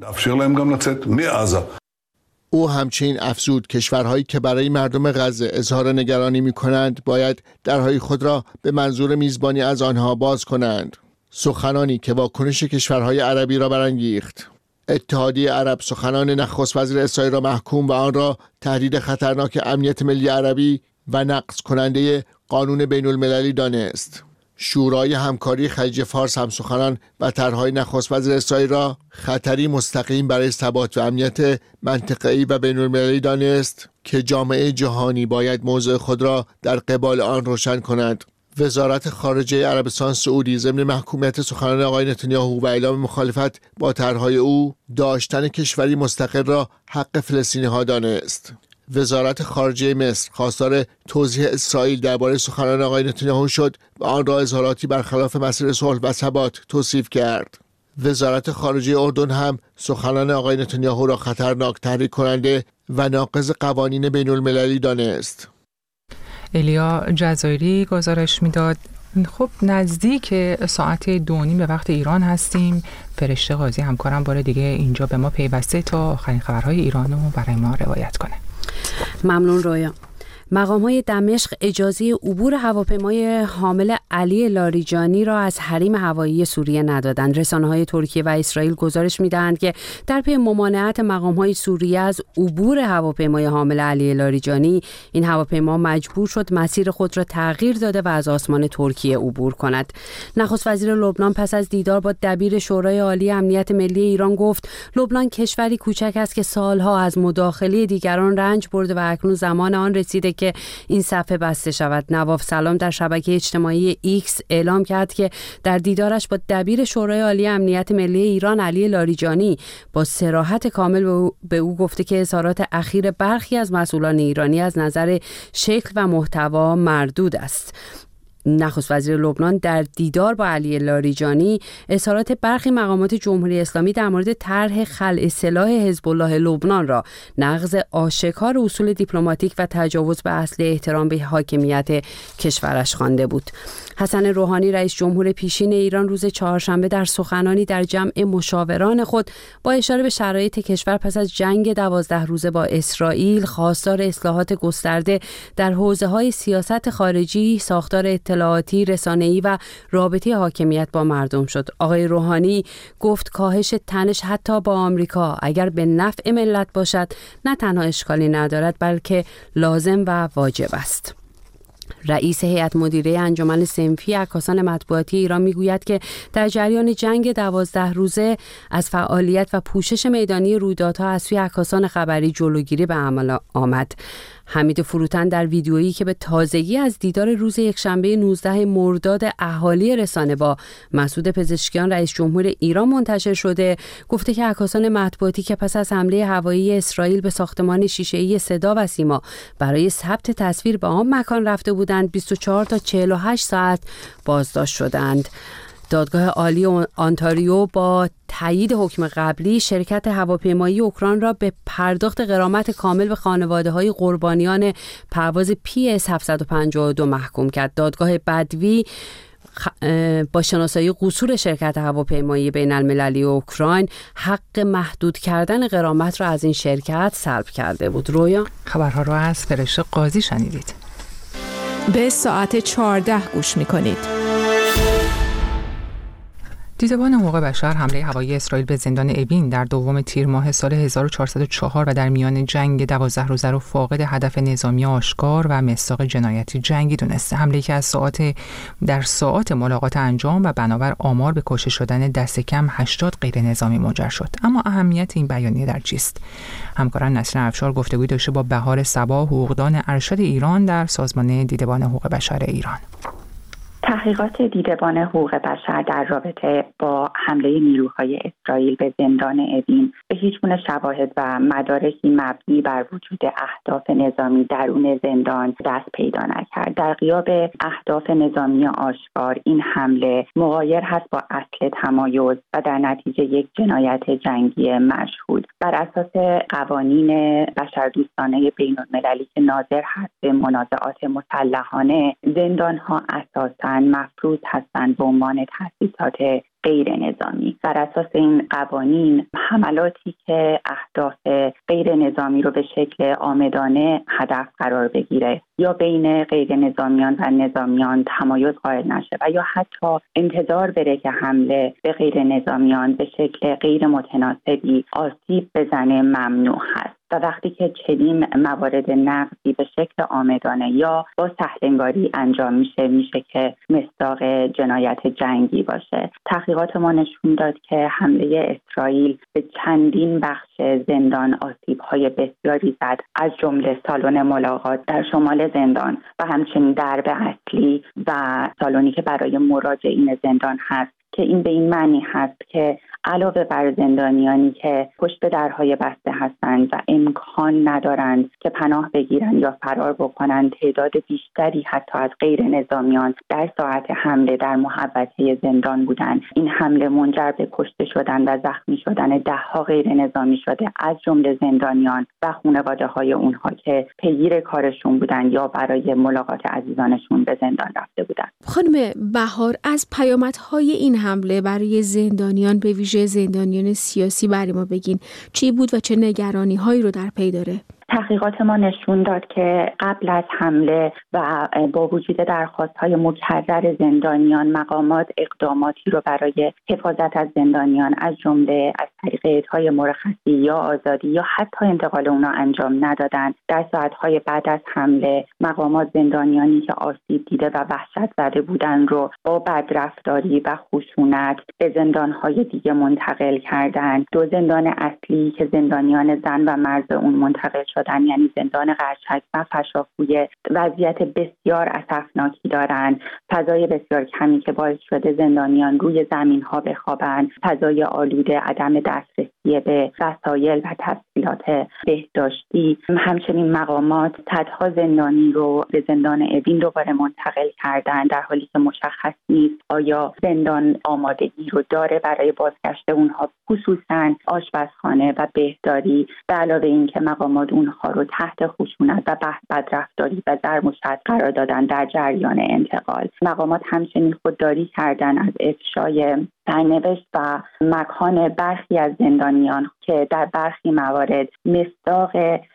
او همچنین افزود کشورهایی که برای مردم غزه اظهار نگرانی می کنند باید درهای خود را به منظور میزبانی از آنها باز کنند. سخنانی که واکنش کشورهای عربی را برانگیخت. اتحادیه عرب سخنان نخست وزیر اسرائیل را محکوم و آن را تهدید خطرناک امنیت ملی عربی و نقض کننده قانون بین المللی دانست. شورای همکاری خلیج فارس هم سخنان و طرحهای نخست وزیر اسرائیل را خطری مستقیم برای ثبات و امنیت منطقه‌ای و بین المللی دانست که جامعه جهانی باید موضع خود را در قبال آن روشن کند. وزارت خارجه عربستان سعودی ضمن محکومیت سخنان آقای نتانیاهو و اعلام مخالفت با طرحهای او داشتن کشوری مستقل را حق فلسطینی‌ها دانست. وزارت خارجه مصر خواستار توضیح اسرائیل درباره سخنان آقای نتانیاهو شد و آن را اظهاراتی برخلاف مسیر صلح و ثبات توصیف کرد. وزارت خارجه اردن هم سخنان آقای نتانیاهو را خطرناک، تحریک کننده و ناقض قوانین بین المللی دانست. الیا جزایری گزارش میداد. خب نزدیک ساعت 2:30 به وقت ایران هستیم. فرشته قاضی همکارم بار دیگه اینجا به ما پیوسته تا آخرین خبرهای ایران رو برای ما روایت کنه. ممنون رویا. مقام‌های دمشق اجازه عبور هواپیمای حامل علی لاریجانی را از حریم هوایی سوریه ندادند. رسانه‌های ترکیه و اسرائیل گزارش می‌دهند که در پی ممانعت مقام‌های سوریه از عبور هواپیمای حامل علی لاریجانی، این هواپیما مجبور شد مسیر خود را تغییر داده و از آسمان ترکیه عبور کند. نخست وزیر لبنان پس از دیدار با دبیر شورای عالی امنیت ملی ایران گفت لبنان کشوری کوچک است که سالها از مداخله دیگران رنج برده و اکنون زمان آن رسیده که این صفحه بسته شود. نواف سلام در شبکه اجتماعی ایکس اعلام کرد که در دیدارش با دبیر شورای عالی امنیت ملی ایران علی لاریجانی با صراحت کامل به او گفته که اظهارات اخیر برخی از مسئولان ایرانی از نظر شکل و محتوا مردود است. نخست وزیر لبنان در دیدار با علی لاریجانی اظهارات برخی مقامات جمهوری اسلامی در مورد طرح خلع سلاح حزب الله لبنان را نقض آشکار اصول دیپلماتیک و تجاوز به اصل احترام به حاکمیت کشورش خوانده بود. حسن روحانی رئیس جمهور پیشین ایران روز چهارشنبه در سخنانی در جمع مشاوران خود با اشاره به شرایط کشور پس از جنگ 12 روزه با اسرائیل خواستار اصلاحات گسترده در حوزه‌های سیاست خارجی، ساختار اطلاعاتی، رسانه‌ای و رابطه حاکمیت با مردم شد. آقای روحانی گفت کاهش تنش حتی با آمریکا اگر به نفع ملت باشد نه تنها اشکالی ندارد بلکه لازم و واجب است. رئیس هیئت مدیره انجمن صنفی عکاسان مطبوعاتی ایران میگوید که در جریان جنگ 12 روزه از فعالیت و پوشش میدانی رویدادها از سوی عکاسان خبری جلوگیری به عمل آمد. حمید فروتن در ویدیویی که به تازگی از دیدار روز یکشنبه 19 مرداد اهالی رسانه با مسعود پزشکیان رئیس جمهور ایران منتشر شده گفته که عکاسان مطبوعاتی که پس از حمله هوایی اسرائیل به ساختمان شیشه‌ای صدا و سیما برای ثبت تصویر به آن مکان رفته بودند 24 تا 48 ساعت بازداشت شدند. دادگاه عالی آنتاریو با تایید حکم قبلی شرکت هواپیمایی اوکراین را به پرداخت غرامت کامل به خانواده‌های قربانیان پرواز PS 752 محکوم کرد. دادگاه بدوی با شناسایی قصور شرکت هواپیمایی بین المللی اوکراین حق محدود کردن غرامت را از این شرکت سلب کرده بود. رویا خبرها را از فرشته قاضی شنیدید. به ساعت 14 گوش می‌کنید. دیدبان حقوق بشر حمله هوایی اسرائیل به زندان اوین در دوم تیر ماه سال 1404 و در میان جنگ 12 روزه را فاقد هدف نظامی آشکار و مصداق جنایتی جنگی دونسته. حمله که از در ساعات ملاقات انجام و بنابر آمار به کشته شدن دست کم 80 غیر نظامی منجر شد. اما اهمیت این بیانیه در چیست؟ همکاران نسرین افشار گفتگوی داشته با بهار صبا، حقوقدان ارشد ایران در سازمان دیدبان حقوق بشر ایران. تحقیقات دیدبان حقوق بشر در رابطه با حمله نیروهای اسرائیل به زندان اوین به هیچ گونه شواهد و مدارکی مبنی بر وجود اهداف نظامی درون زندان دست پیدا نکرد. در غیاب اهداف نظامی آشکار این حمله مغایر هست با اصل تمایز و در نتیجه یک جنایت جنگی مشهود. بر اساس قوانین بشردوستانه بین‌المللی که ناظر هست به منازعات مسلحانه، زندان‌ها اساساً مفروض هستند به عنوان تأسیسات غیر نظامی. بر اساس این قوانین حملاتی که اهداف غیر نظامی رو به شکل عامدانه هدف قرار بگیره یا بین غیر نظامیان و نظامیان تمایز قائل نشه و یا حتی انتظار بره که حمله به غیر نظامیان به شکل غیر متناسبی آسیب بزنه ممنوع هست. و وقتی که چنین موارد نقضی به شکل عامدانه یا با سهل‌انگاری انجام میشه که مصداق جنایت جنگی باشه. تحقیقات ما نشون داد که حمله اسرائیل به چندین بخش زندان آسیب‌های بسیاری زد، از جمله سالن ملاقات در شمال زندان و همچنین درب اصلی و سالنی که برای مراجعین زندان هست که این به این معنی هست که علاوه بر زندانیانی که پشت درهای بسته هستند و امکان ندارند که پناه بگیرند یا فرار بکنند، تعداد بیشتری حتی از غیر نظامیان در ساعت حمله در محوطه زندان بودند. این حمله منجر به کشته شدن و زخمی شدن ده‌ها غیر نظامی شده، از جمله زندانیان و خانواده‌های اونها که پیگیر کارشون بودن یا برای ملاقات عزیزانشون به زندان رفته بودن. خانم بهار، از پیامدهای این حمله برای زندانیان، به ویژه زندانیان سیاسی، برای ما بگین چی بود و چه نگرانی‌هایی رو در پی داره؟ تحقیقات ما نشون داد که قبل از حمله و با وجود درخواست‌های مکرر زندانیان، مقامات اقداماتی رو برای حفاظت از زندانیان از جمله از طریق اعطای مرخصی یا آزادی یا حتی انتقال اونا انجام ندادند. در ساعت‌های بعد از حمله مقامات زندانیانی که آسیب دیده و وحشت زده بودند رو با بدرفتاری و خشونت به زندان‌های دیگه منتقل کردند. 2 زندان اصلی که زندانیان زن و مرد اون منتقل شدن، یعنی زندان قرچک و فشافویه، وضعیت بسیار اسفناکی دارند. فضای بسیار کمی که باعث شده زندانیان روی زمین‌ها بخوابند، فضای آلوده، عدم دسترسی به وسایل و تسهیلات بهداشتی. همچنین مقامات صدها زندانی رو به زندان اوین دوباره منتقل کردن، در حالی که مشخص نیست آیا زندان آمادگی رو داره برای بازگشت اونها، خصوصاً آشپزخانه و بهداری، به علاوه اینکه مقامات اونها رو تحت خشونت و بدرفتاری و ضرب و شتم قرار دادن در جریان انتقال. مقامات همچنین خودداری کردن از افشای سرنوشت و مکان برخی از زندانیان که در برخی موارد مصداق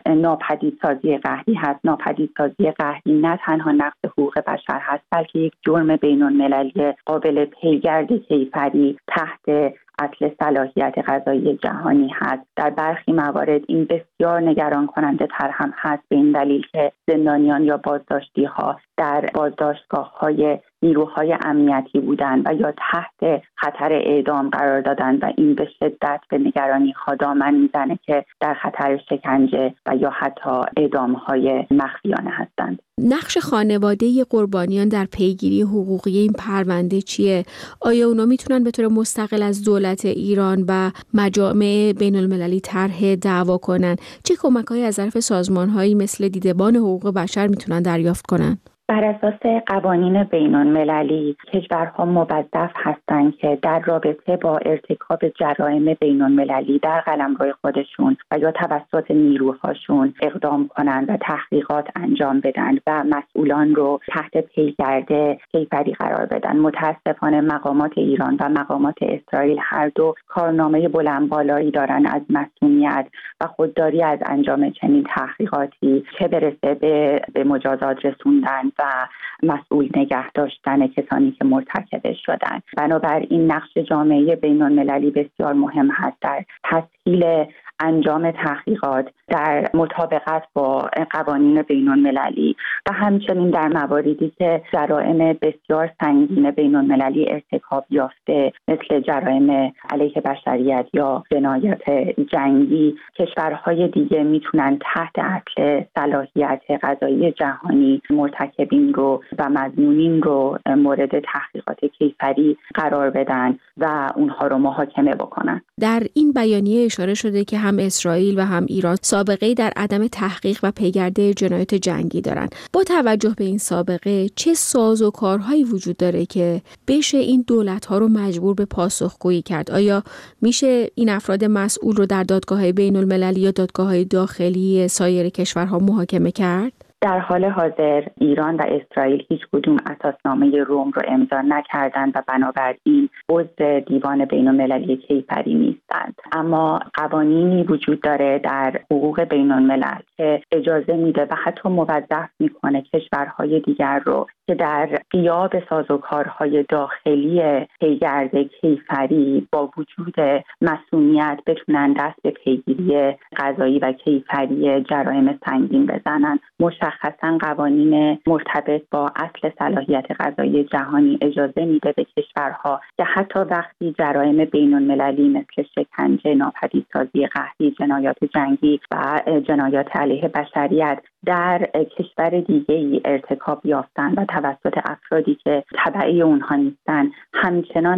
ناپدیدسازی قهری هست. ناپدیدسازی قهری نه تنها نقض حقوق بشر هست، بلکه یک جرم بین‌المللی قابل پیگرد کیفری تحت اصل صلاحیت قضایی جهانی هست. در برخی موارد این بسیار نگران کننده تر هم هست، به این دلیل که زندانیان یا بازداشتی ها در بازداشتگاه های نیروهای امنیتی بودند و یا تحت خطر اعدام قرار دادند و این به شدت به نگرانی ها دامن میزنه که در خطر شکنجه و یا حتی اعدام های مخفیانه هستند. نقش خانواده قربانیان در پیگیری حقوقی این پرونده چیه؟ آیا اونا میتونن به طور مستقل از دولت ایران و مجامع بین المللی طرح دعوا کنن؟ چه کمک‌هایی از طرف سازمان‌هایی مثل دیدبان حقوق بشر میتونن دریافت کنن؟ بر اساس قوانین بین‌المللی کشورها موظف هستند که در رابطه با ارتکاب جرایم بین‌المللی در قلمرو خودشون و یا توسط نیروهاشون اقدام کنند و تحقیقات انجام بدن و مسئولان رو تحت پیگرد کیفری قرار بدن. متاسفانه مقامات ایران و مقامات اسرائیل هر دو کارنامه بلندبالایی دارن از مسئولیت و خودداری از انجام چنین تحقیقاتی، چه برسه به مجازات رسوندن و مسئول نگه داشتن کسانی که مرتکب شدن. بنابراین نقش جامعه بین‌المللی بسیار مهم هست در تسهیل انجام تحقیقات در مطابقت با قوانین بین‌المللی و همچنین در مواردی که جرائم بسیار سنگین بین‌المللی ارتکاب یافته مثل جرایم علیه بشریت یا جنایات جنگی، کشورهای دیگه میتونن تحت اصل صلاحیت قضایی جهانی مرتکبین رو و مظنونین رو مورد تحقیقات کیفری قرار بدن و اونها رو محاکمه بکنن. در این بیانیه اشاره شده که هم اسرائیل و هم ایران سابقه در عدم تحقیق و پیگرد جنایات جنگی دارند. با توجه به این سابقه چه سازوکارهایی وجود داره که بشه این دولت‌ها رو مجبور به پاسخگویی کرد؟ آیا میشه این افراد مسئول رو در دادگاه‌های بین‌المللی یا دادگاه‌های داخلی سایر کشورها محاکمه کرد؟ در حال حاضر ایران و اسرائیل هیچ کدوم اساسنامه روم رو امضا نکردند و بنابراین عضو دیوان بین‌المللی کیفری نیستند. اما قوانینی وجود داره در حقوق بین‌الملل که اجازه میده و حتی موظف میکنه کشورهای دیگر رو که در غیاب سازوکارهای داخلی پیگرد کیفری با وجود مسئولیت بتونن دست به پیگیری قضایی و کیفری جرایم سنگین بزنن. مشخصاً قوانین مرتبط با اصل صلاحیت قضایی جهانی اجازه میده به کشورها که حتی وقتی جرایم بین‌المللی مثل شکنجه، ناپدیدسازی قهری، جنایات جنگی و جنایات علیه بشریت در کشور دیگه‌ای ارتکاب یافتن و توسط افرادی که تبعی اونها نیستن همچنان دست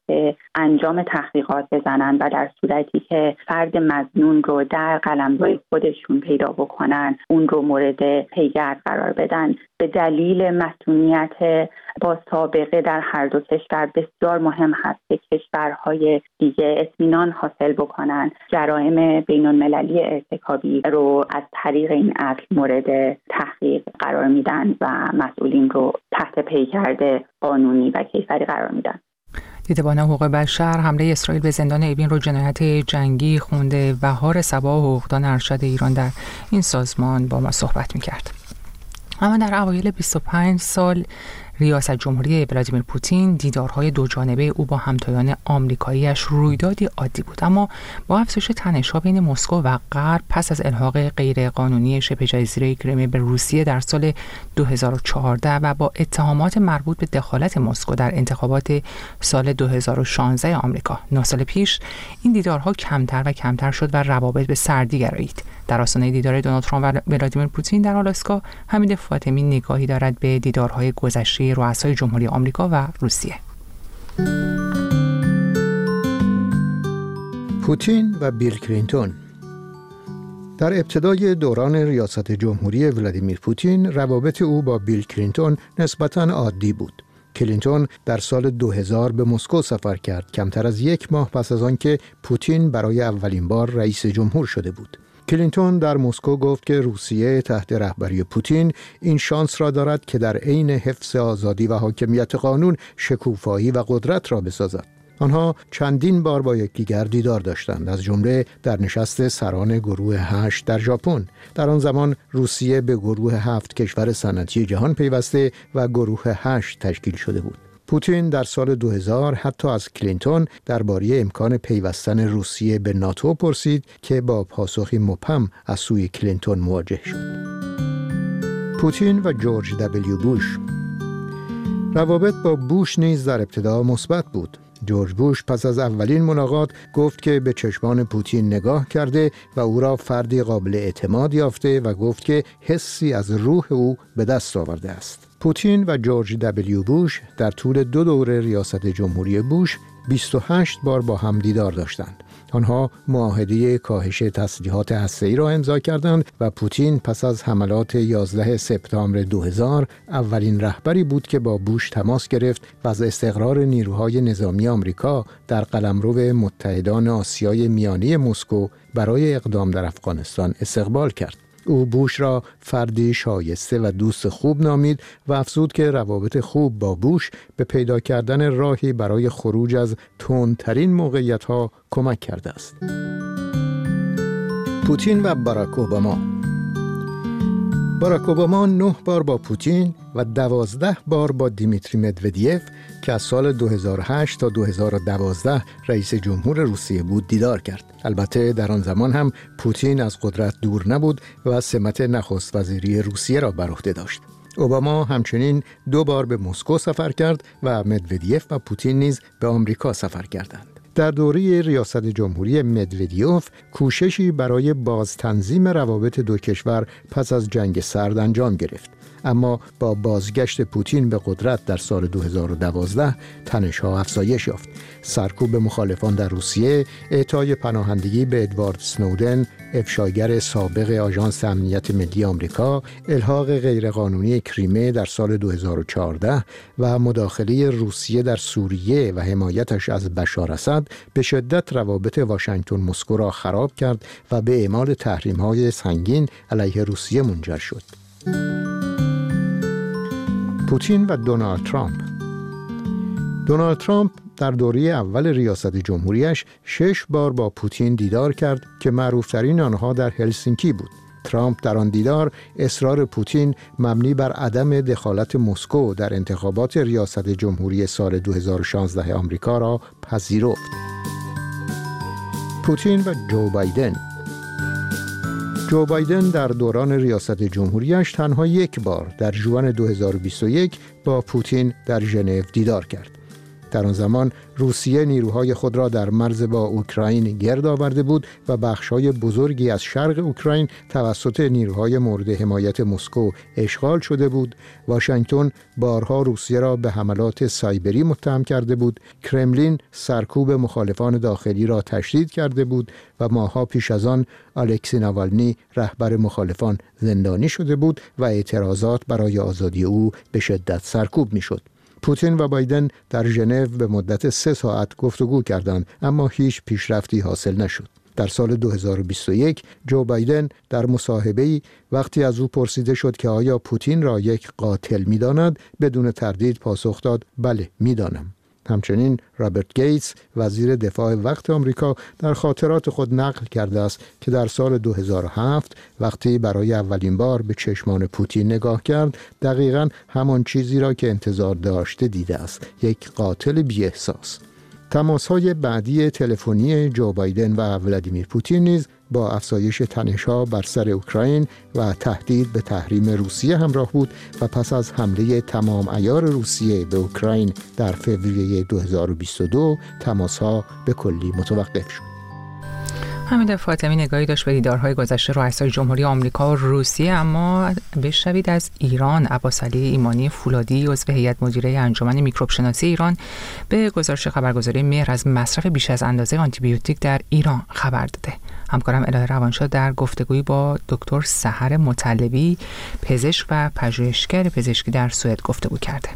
به انجام تحقیقات بزنن و در صورتی که فرد مظنون رو در قلمرو خودشون پیدا بکنن اون رو مورد پیگرد قرار بدن. به دلیل مسئولیت با سابقه در هر دو کشور بسیار مهم هست که کشورهای دیگه اطمینان حاصل بکنن جرائم بین‌المللی ارتکابی رو از طریق این اصل مورد تحقیق قرار میدن و مسئولین رو تحت پیگرد قانونی و کیفری قرار میدن. دیدبان حقوق بشر حمله اسرائیل به زندان اوین رو جنایت جنگی خونده. بهار صبا حقوقدان ارشد ایران در این سازمان با ما صحبت میکرد. اما در اوایل 25 سال ریاست جمهوری ولادیمیر پوتین دیدارهای دو جانبه او با همتایان آمریکایی‌اش رویدادی عادی بود، اما با افزایش تنش‌ها بین مسکو و غرب پس از الحاق غیرقانونی شبه جزیره کریم به روسیه در سال 2014 و با اتهامات مربوط به دخالت مسکو در انتخابات سال 2016 آمریکا 9 سال پیش، این دیدارها کمتر و کمتر شد و روابط به سردی گرایید. در آستانه دیدار دونالد ترامپ و ولادیمیر پوتین در آلاسکا، حمید فاطمی نگاهی دارد به دیدارهای گذشته رؤسای جمهوری آمریکا و روسیه. پوتین و بیل کلینتون. در ابتدای دوران ریاست جمهوری ولادیمیر پوتین، روابط او با بیل کلینتون نسبتاً عادی بود. کلینتون در سال 2000 به مسکو سفر کرد، کمتر از یک ماه پس از آنکه پوتین برای اولین بار رئیس جمهور شده بود. کلینتون در مسکو گفت که روسیه تحت رهبری پوتین این شانس را دارد که در عین حفظ آزادی و حاکمیت قانون شکوفایی و قدرت را بسازد. آنها چندین بار با یکدیگر دیدار داشتند، از جمله در نشست سران گروه 8 در ژاپن. در آن زمان روسیه به گروه 7 کشور صنعتی جهان پیوسته و گروه 8 تشکیل شده بود. پوتین در سال 2000 حتی از کلینتون درباره امکان پیوستن روسیه به ناتو پرسید که با پاسخی مبهم از سوی کلینتون مواجه شد. پوتین و جورج دبلیو بوش. روابط با بوش نیز در ابتدا مثبت بود. جورج بوش پس از اولین ملاقات گفت که به چشمان پوتین نگاه کرده و او را فردی قابل اعتماد یافته و گفت که حسی از روح او به دست آورده است. پوتین و جورج دبلیو بوش در طول 2 دوره ریاست جمهوری بوش 28 بار با هم دیدار داشتند. آنها معاهده کاهش تسلیحات هسته‌ای را امضا کردند و پوتین پس از حملات 11 سپتامبر 2000 اولین رهبری بود که با بوش تماس گرفت و از استقرار نیروهای نظامی آمریکا در قلمرو متحدان آسیای میانی مسکو برای اقدام در افغانستان استقبال کرد. او بوش را فردی شایسته و دوست خوب نامید و افزود که روابط خوب با بوش به پیدا کردن راهی برای خروج از تندترین موقعیت‌ها کمک کرده است. پوتین و باراک اوباما. باراک اوباما 9 بار با پوتین و 12 بار با دیمیتری مدودیف که از سال 2008 تا 2012 رئیس جمهور روسیه بود دیدار کرد. البته در آن زمان هم پوتین از قدرت دور نبود و سمت نخست وزیری روسیه را بر عهده داشت. اوباما همچنین 2 بار به مسکو سفر کرد و مدودیف و پوتین نیز به آمریکا سفر کردند. در دوره ریاست جمهوری مدودیف کوششی برای بازتنظیم روابط دو کشور پس از جنگ سرد انجام گرفت، اما با بازگشت پوتین به قدرت در سال 2012 تنش‌ها افزایش یافت. سرکوب مخالفان در روسیه، اعطای پناهندگی به ادوارد سنودن، افشاگر سابق آژانس امنیت ملی آمریکا، الحاق غیرقانونی کریمه در سال 2014 و مداخله روسیه در سوریه و حمایتش از بشار اسد به شدت روابط واشنگتن مسکو را خراب کرد و به اعمال تحریم‌های سنگین علیه روسیه منجر شد. پوتین و دونالد ترامپ. دونالد ترامپ در دوره اول ریاست جمهوریش 6 بار با پوتین دیدار کرد که معروفترین آنها در هلسینکی بود. ترامپ در آن دیدار اصرار پوتین مبنی بر عدم دخالت مسکو در انتخابات ریاست جمهوری سال 2016 آمریکا را پذیرفت. پوتین و جو بایدن. جو بایدن در دوران ریاست جمهوریش تنها 1 بار در ژوئن 2021 با پوتین در ژنو دیدار کرد. در آن زمان روسیه نیروهای خود را در مرز با اوکراین گرد آورده بود و بخش‌های بزرگی از شرق اوکراین توسط نیروهای مورد حمایت مسکو اشغال شده بود. واشنگتن بارها روسیه را به حملات سایبری متهم کرده بود. کرملین سرکوب مخالفان داخلی را تشدید کرده بود و ماه‌ها پیش از آن الکسی ناوالنی رهبر مخالفان زندانی شده بود و اعتراضات برای آزادی او به شدت سرکوب می‌شد. پوتین و بایدن در ژنو به مدت 3 ساعت گفتگو کردند، اما هیچ پیشرفتی حاصل نشد. در سال 2021 جو بایدن در مصاحبه‌ای وقتی از او پرسیده شد که آیا پوتین را یک قاتل می‌داند، بدون تردید پاسخ داد بله می‌دانم. همچنین رابرت گیتس وزیر دفاع وقت آمریکا در خاطرات خود نقل کرده است که در سال 2007 وقتی برای اولین بار به چشمان پوتین نگاه کرد، دقیقاً همان چیزی را که انتظار داشته دیده است، یک قاتل بی‌احساس. تماس‌های بعدی تلفنی جو بایدن و ولادیمیر پوتین نیز با افزایش تنش‌ها بر سر اوکراین و تهدید به تحریم روسیه همراه بود و پس از حمله تمام عیار روسیه به اوکراین در فوریه 2022 تماس‌ها به کلی متوقف شد. حمید فاطمی نگاهی داشت به دیدارهای گذشته رؤسای جمهوری آمریکا و روسیه، اما بشنوید از ایران. عباسعلی ایمانی فولادی عضو هیئت مدیره انجمن میکروب شناسی ایران به گزارش خبرگزاری مهر از مصرف بیش از اندازه آنتیبیوتیک در ایران خبر داده. همکارم الهه روانشاد در گفتگویی با دکتر سحر مطلبی، پزشک و پژوهشگر پزشکی در سوئد گفتگو کرده.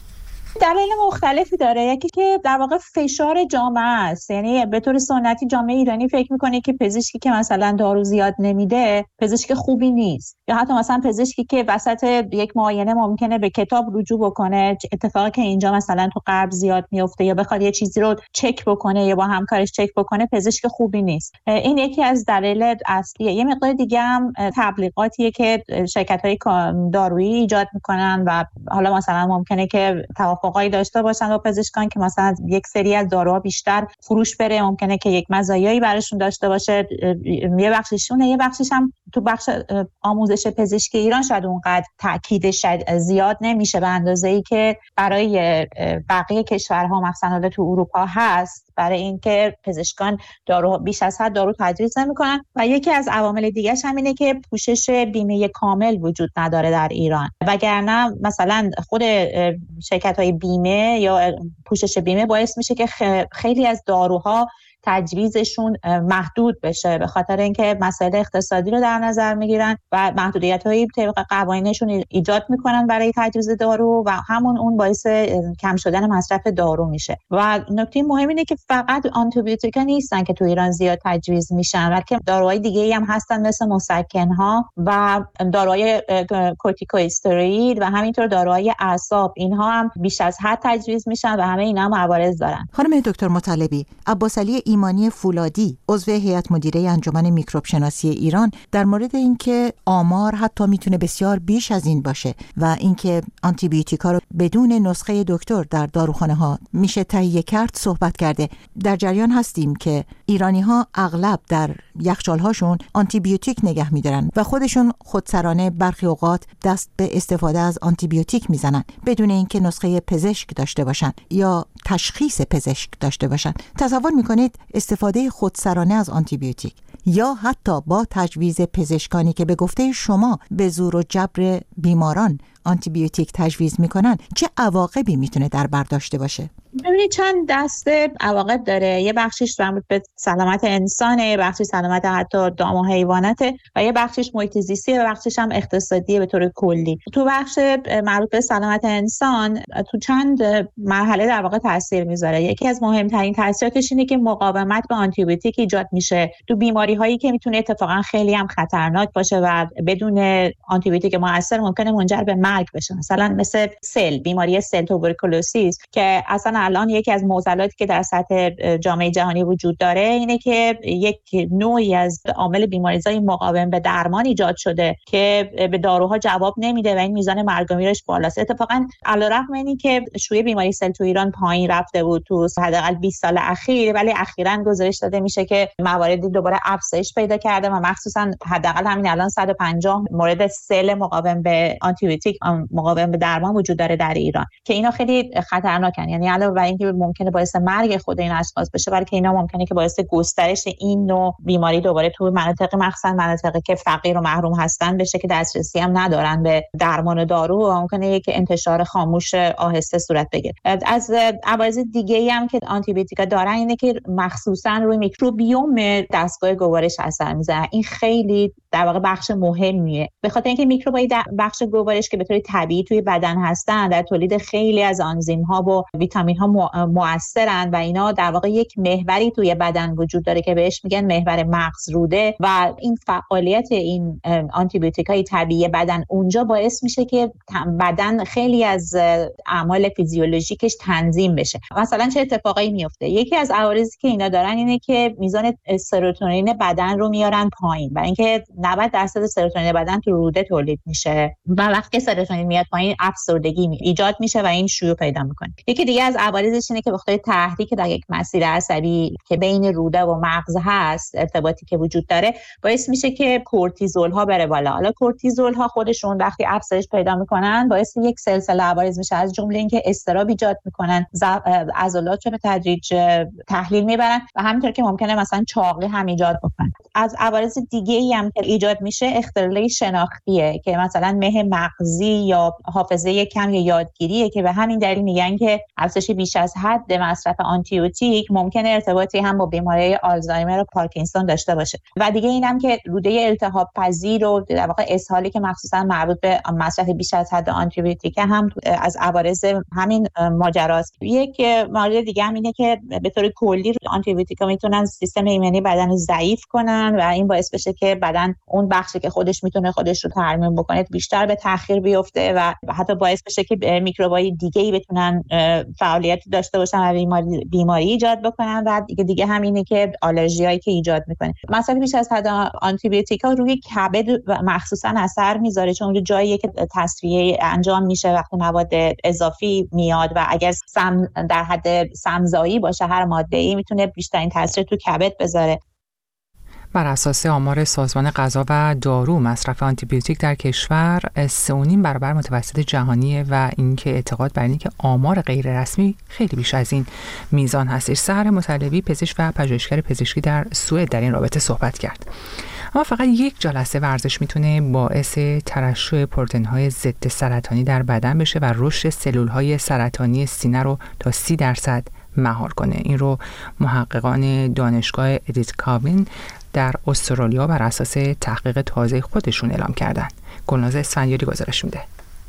دلایل مختلفی داره. یکی که در واقع فشار جامعه است، یعنی به طور سنتی جامعه ایرانی فکر میکنه که پزشکی که مثلا دارو زیاد نمیده پزشک خوبی نیست، یا حتی مثلا پزشکی که وسط یک معاینه ممکنه به کتاب رجوع بکنه، اتفاقی که اینجا مثلا تو غرب زیاد میفته، یا بخواد یه چیزی رو چک بکنه یا با همکارش چک بکنه، پزشک خوبی نیست. این یکی از دلایل اصلیه. یه مقدار دیگه هم تبلیغاتیه که شرکت‌های دارویی ایجاد میکنن و حالا مثلا ممکنه که توافقایی داشته باشن با پزشکان که مثلا یک سری از داروها بیشتر فروش بره، ممکنه که یک مزایایی براشون داشته باشه. یه بخششونه، یه بخشش هم تو بخش آموزش پزشکی ایران شاید اونقدر تاکیدش زیاد نمیشه به اندازه‌ای که برای بقیه کشورها مثلا تو اروپا هست، برای اینکه پزشکان دارو بیش از حد دارو تجویز نمی‌کنن. و یکی از عوامل دیگه‌ش هم اینه که پوشش بیمه کامل وجود نداره در ایران، وگرنه مثلا خود شرکت‌های بیمه یا پوشش بیمه باعث میشه که خیلی از داروها تجویزشون محدود بشه، به خاطر اینکه مسائل اقتصادی رو در نظر میگیرن و محدودیت‌های طبق قوانینشون ایجاد میکنن برای تجویز دارو و همون اون باعث کم شدن مصرف دارو میشه. و نکته مهم اینه که فقط آنتیبیوتیکا نیستن که تو ایران زیاد تجویز میشن، بلکه داروهای دیگه‌ای هم هستن مثل مسکن‌ها و داروهای کورتیکوئستروئید و همینطور داروهای اعصاب. اینها هم بیش از حد تجویز میشن و همه اینا هم عوارض دارن. خانم دکتر مطلبی، عباسعلی ایمانی فولادی عضو هیئت مدیره انجمن میکروب شناسی ایران در مورد اینکه آمار حتی میتونه بسیار بیش از این باشه و اینکه آنتیبیوتیکا رو بدون نسخه دکتر در داروخانه ها میشه تهیه کرد صحبت کرده. در جریان هستیم که ایرانی ها اغلب در یخچال هاشون آنتیبیوتیک نگه میدارن و خودشون خودسرانه برخی اوقات دست به استفاده از آنتیبیوتیک میزنن بدون اینکه نسخه پزشک داشته باشن یا تشخیص پزشک داشته باشن. تصور میکنید استفاده خودسرانه از آنتیبیوتیک یا حتی با تجویز پزشکانی که به گفته شما به زور و جبر بیماران آنتیبیوتیک تجویز میکنن چه عواقبی میتونه در بر داشته باشه؟ ببینید چند دسته عواقب داره. یه بخشش مربوط به سلامت انسانه، یه بخشش سلامت حتی دام و حیواناته و یه بخشش محیط زیستیه و بخشش هم اقتصادیه به طور کلی. تو بخش مربوط به سلامت انسان تو چند مرحله در واقع تاثیر میذاره. یکی از مهمترین تاثیراتش اینه که مقاومت به آنتیبیوتیک ایجاد میشه تو بیماری هایی که میتونه اتفاقا خیلی هم خطرناک باشه و بدون آنتیبیوتیک مؤثر ممکنه منجر به مرگ بشه. مثلا مثل بیماری سل توبرکولوسیس که اصلا الان یکی از معضلاتی که در سطح جامعه جهانی وجود داره اینه که یک نوعی از عامل بیماریزای مقاوم به درمان ایجاد شده که به داروها جواب نمیده و این میزان مرگ و میرش بالاست. اتفاقا علیرغم اینی که شیوع بیماری سل تو ایران پایین رفته بود تو حداقل 20 سال اخیر، ولی اخیراً گزارش داده میشه که مواردی دوباره افزایش پیدا کرده و مخصوصا حداقل همین الان 150 مورد سل مقاوم به آنتیبیوتیک مقاوم به درمان وجود داره در ایران که اینا خیلی خطرناکن. یعنی علاوه بر اینکه ممکنه باعث مرگ خود این اشخاص بشه، بلکه اینا ممکنه که باعث گسترش این نوع بیماری دوباره تو مناطق مخصوصا مناطقی که فقیر و محروم هستن بشه که دسترسی هم ندارن به درمان و دارو و ممکنه یک انتشار خاموش آهسته صورت بگیره. از عوارض دیگه‌ای هم که آنتی بیوتیکا دارن اینه که مخصوصا روی میکروبیوم دستگاه گوارش اثر میذاره. این خیلی در واقع بخش مهمیه، به خاطر اینکه میکروبای در بخش گوارش که به طور طبیعی توی بدن هستن در تولید خیلی از آنزیم ها و ویتامین ها مؤثرن و اینا در واقع یک محوری توی بدن وجود داره که بهش میگن محور مغز روده و این فعالیت این آنتی بیوتیکای طبیعی بدن اونجا باعث میشه که بدن خیلی از اعمال فیزیولوژیکش تنظیم بشه. مثلا چه اتفاقایی میفته؟ یکی از عوارضی که اینا دارن اینه که میزان سروتونین بدن رو میارن پایین، برای اینکه 90% سروتونین بدن تو روده تولید میشه و وقتی سروتونین میاد پایین افسردگی ایجاد میشه و این شیوع پیدا میکنه. یکی دیگه از عوارضش اینه که به خاطر تحریک در یک مسیر عصبی که بین روده و مغز هست، ارتباطی که وجود داره، باعث میشه که کورتیزول ها بره بالا. حالا کورتیزول ها خودشون وقتی افزایش پیدا میکنن باعث یک سلسله عوارض میشه، از جمله اینکه اضطراب ایجاد میکنن، عضلات رو به تدریج تحلیل میبرن و همینطور که ممکنه مثلا چاقی هم ایجاد بکنن. از عوارض دیگه ای هم که ایجاد میشه اختلال شناختیه که مثلا مه مغزی یا حافظه کم یا یادگیریه که به همین دلیل میگن که افزایش بیش از حد مصرف آنتیبیوتیک ممکنه ارتباطی هم با بیماری آلزایمر و پارکینسون داشته باشه. و دیگه اینم که روده التهاب پذیر و در واقع اسهالی که مخصوصا مربوط به مصرف بیش از حد آنتیبیوتیک هم از عوارض همین ماجراست. یک مورد دیگه هم اینه که به طور کلی آنتیبیوتیکا میتونن سیستم ایمنی بدن رو ضعیف کنن و این باعث بشه که بدن اون بخشی که خودش میتونه خودش رو ترمیم بکنه بیشتر به تأخیر بیفته و حتی باعث بشه که میکروبای دیگه‌ای بتونن فعالیت داشته باشن و بیماری ایجاد بکنن و دیگه همینه که آلرژیایی که ایجاد میکنه. مثلا بیش از حد آنتیبیوتیکا روی کبد مخصوصا اثر میذاره، چون اون جاییه که تصفیه انجام میشه وقتی مواد اضافی میاد و اگر در حد سمزایی باشه هر ماده‌ای میتونه بیشترین تاثیر تو کبد بذاره. بر اساس آمار سازمان غذا و دارو مصرف آنتیبیوتیک در کشور 3.5 برابر متوسط جهانیه و اینکه اعتقاد بر اینه که آمار غیر رسمی خیلی بیش از این میزان هست. سحر مطلبی پزشک و پژوهشگر پزشکی در سوئد در این رابطه صحبت کرد. اما فقط یک جلسه ورزش میتونه باعث ترشح پروتئین‌های ضد سرطانی در بدن بشه و رشد سلول‌های سرطانی سینه رو تا 30% مهار کنه. این رو محققان دانشگاه ادیت کاوین در استرالیا بر اساس تحقیق تازه خودشون اعلام کردن. گلناز اسفندیاری گزارش میده.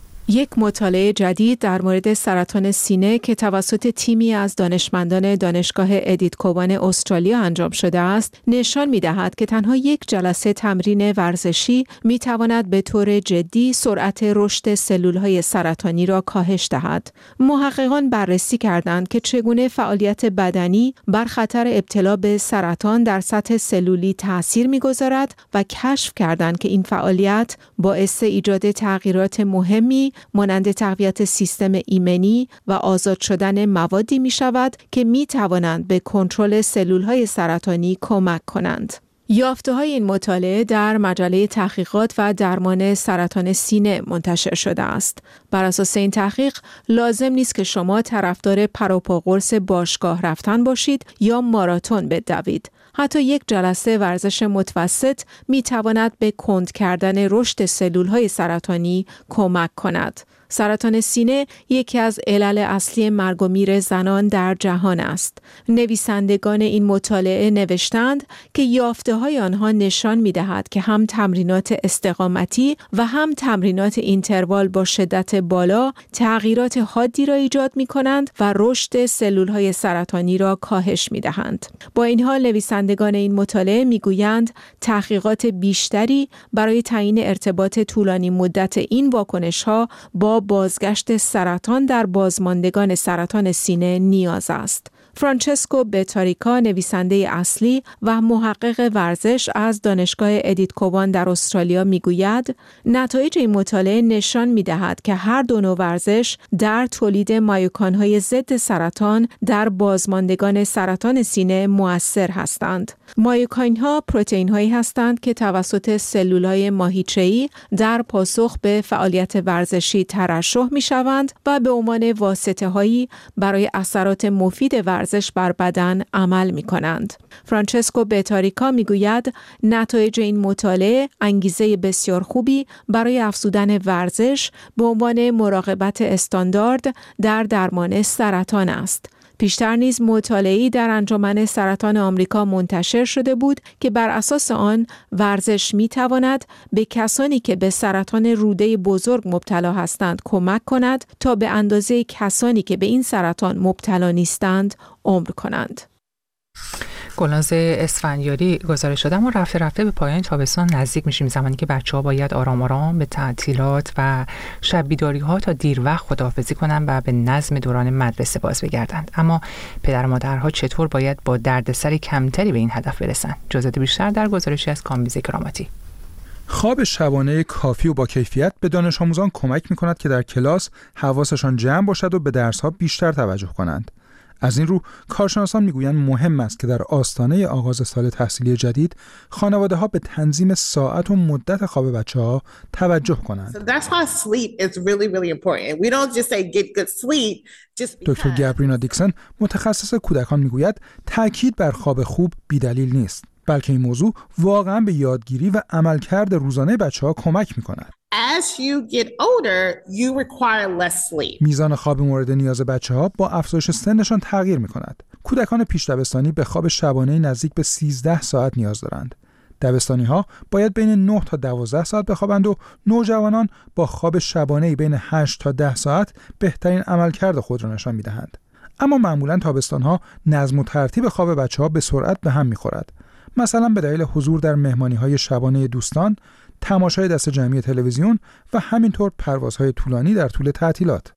یک مطالعه جدید در مورد سرطان سینه که توسط تیمی از دانشمندان دانشگاه ادیت کووان استرالیا انجام شده است، نشان می‌دهد که تنها یک جلسه تمرین ورزشی می‌تواند به طور جدی سرعت رشد سلول‌های سرطانی را کاهش دهد. محققان بررسی کردند که چگونه فعالیت بدنی بر خطر ابتلا به سرطان در سطح سلولی تأثیر می‌گذارد و کشف کردند که این فعالیت باعث ایجاد تغییرات مهمی مانند تقویت سیستم ایمنی و آزاد شدن موادی می شود که می توانند به کنترل سلولهای سرطانی کمک کنند. یافته‌های این مطالعه در مجله تحقیقات و درمان سرطان سینه منتشر شده است. بر اساس این تحقیق لازم نیست که شما طرفدار پروپاقرص باشگاه رفتن باشید یا ماراتون بدوید. حتی یک جلسه ورزش متوسط می تواند به کند کردن رشد سلولهای سرطانی کمک کند. سرطان سینه یکی از علل اصلی مرگ و میر زنان در جهان است. نویسندگان این مطالعه نوشتند که یافته‌های آنها نشان می‌دهد که هم تمرینات استقامتی و هم تمرینات اینتروال با شدت بالا تغییرات حادی را ایجاد می‌کنند و رشد سلولهای سرطانی را کاهش می‌دهند. با این حال نویسندگان این مطالعه می‌گویند تحقیقات بیشتری برای تعیین ارتباط طولانی مدت این واکنش‌ها با بازگشت سرطان در بازماندگان سرطان سینه نیاز است. فرانچسکو بتاریکا، نویسنده اصلی و محقق ورزش از دانشگاه ادیت کووان در استرالیا میگوید نتایج این مطالعه نشان میدهد که هر دو نوع ورزش در تولید مایوکانهای ضد سرطان در بازماندگان سرطان سینه مؤثر هستند. مایوکاین ها پروتئین هایی هستند که توسط سلول های ماهیچه‌ای در پاسخ به فعالیت ورزشی ترشح می شوند و به عنوان واسطه هایی برای اثرات مفید ورزش بر بدن عمل می کنند. فرانچسکو بتاریکا می گوید نتایج این مطالعه انگیزه بسیار خوبی برای افزودن ورزش به عنوان مراقبت استاندارد در درمان سرطان است. پیشتر نیز مطالعه‌ای در انجمن سرطان آمریکا منتشر شده بود که بر اساس آن ورزش می‌تواند به کسانی که به سرطان روده بزرگ مبتلا هستند کمک کند تا به اندازه کسانی که به این سرطان مبتلا نیستند عمر کنند. گلناز اسفندیاری گزارش شده و رفته رفته به پایان تابستان نزدیک میشیم، زمانی که بچه‌ها باید آرام آرام به تعطیلات و شب بیداری‌ها تا دیر وقت خداحافظی کنند و به نظم دوران مدرسه باز بگردند. اما پدر و مادرها چطور باید با دردسر کمتری به این هدف برسند؟ جزئیات بیشتر در گزارشی از کامبیز کراماتی. خواب شبانه کافی و با کیفیت به دانش آموزان کمک می‌کند که در کلاس حواسشان جمع باشد و به درس‌ها بیشتر توجه کنند. از این رو کارشناسان میگویند مهم است که در آستانه آغاز سال تحصیلی جدید خانواده‌ها به تنظیم ساعت و مدت خواب بچه‌ها توجه کنند. دکتر گابرینا دیکسن متخصص کودکان میگوید تاکید بر خواب خوب بی‌دلیل نیست، بلکه این موضوع واقعاً به یادگیری و عملکرد روزانه بچه‌ها کمک می‌کند. As you get older, you require less sleep. میزان خواب مورد نیاز بچه‌ها با افزایش سنشان تغییر می‌کند. کودکان پیش دبستانی به خواب شبانه نزدیک به 13 ساعت نیاز دارند. دبستانی‌ها باید بین 9 تا 12 ساعت بخوابند و نوجوانان با خواب شبانه‌ای بین 8 تا 10 ساعت بهترین عملکرد خود را نشان می‌دهند. اما معمولاً تابستان‌ها نظم و ترتیب خواب بچه‌ها به سرعت به هم می‌خورد. مثلا به دلیل حضور در مهمانی‌های شبانه دوستان، تماشای دست جمعی تلویزیون و همینطور پروازهای طولانی در طول تعطیلات.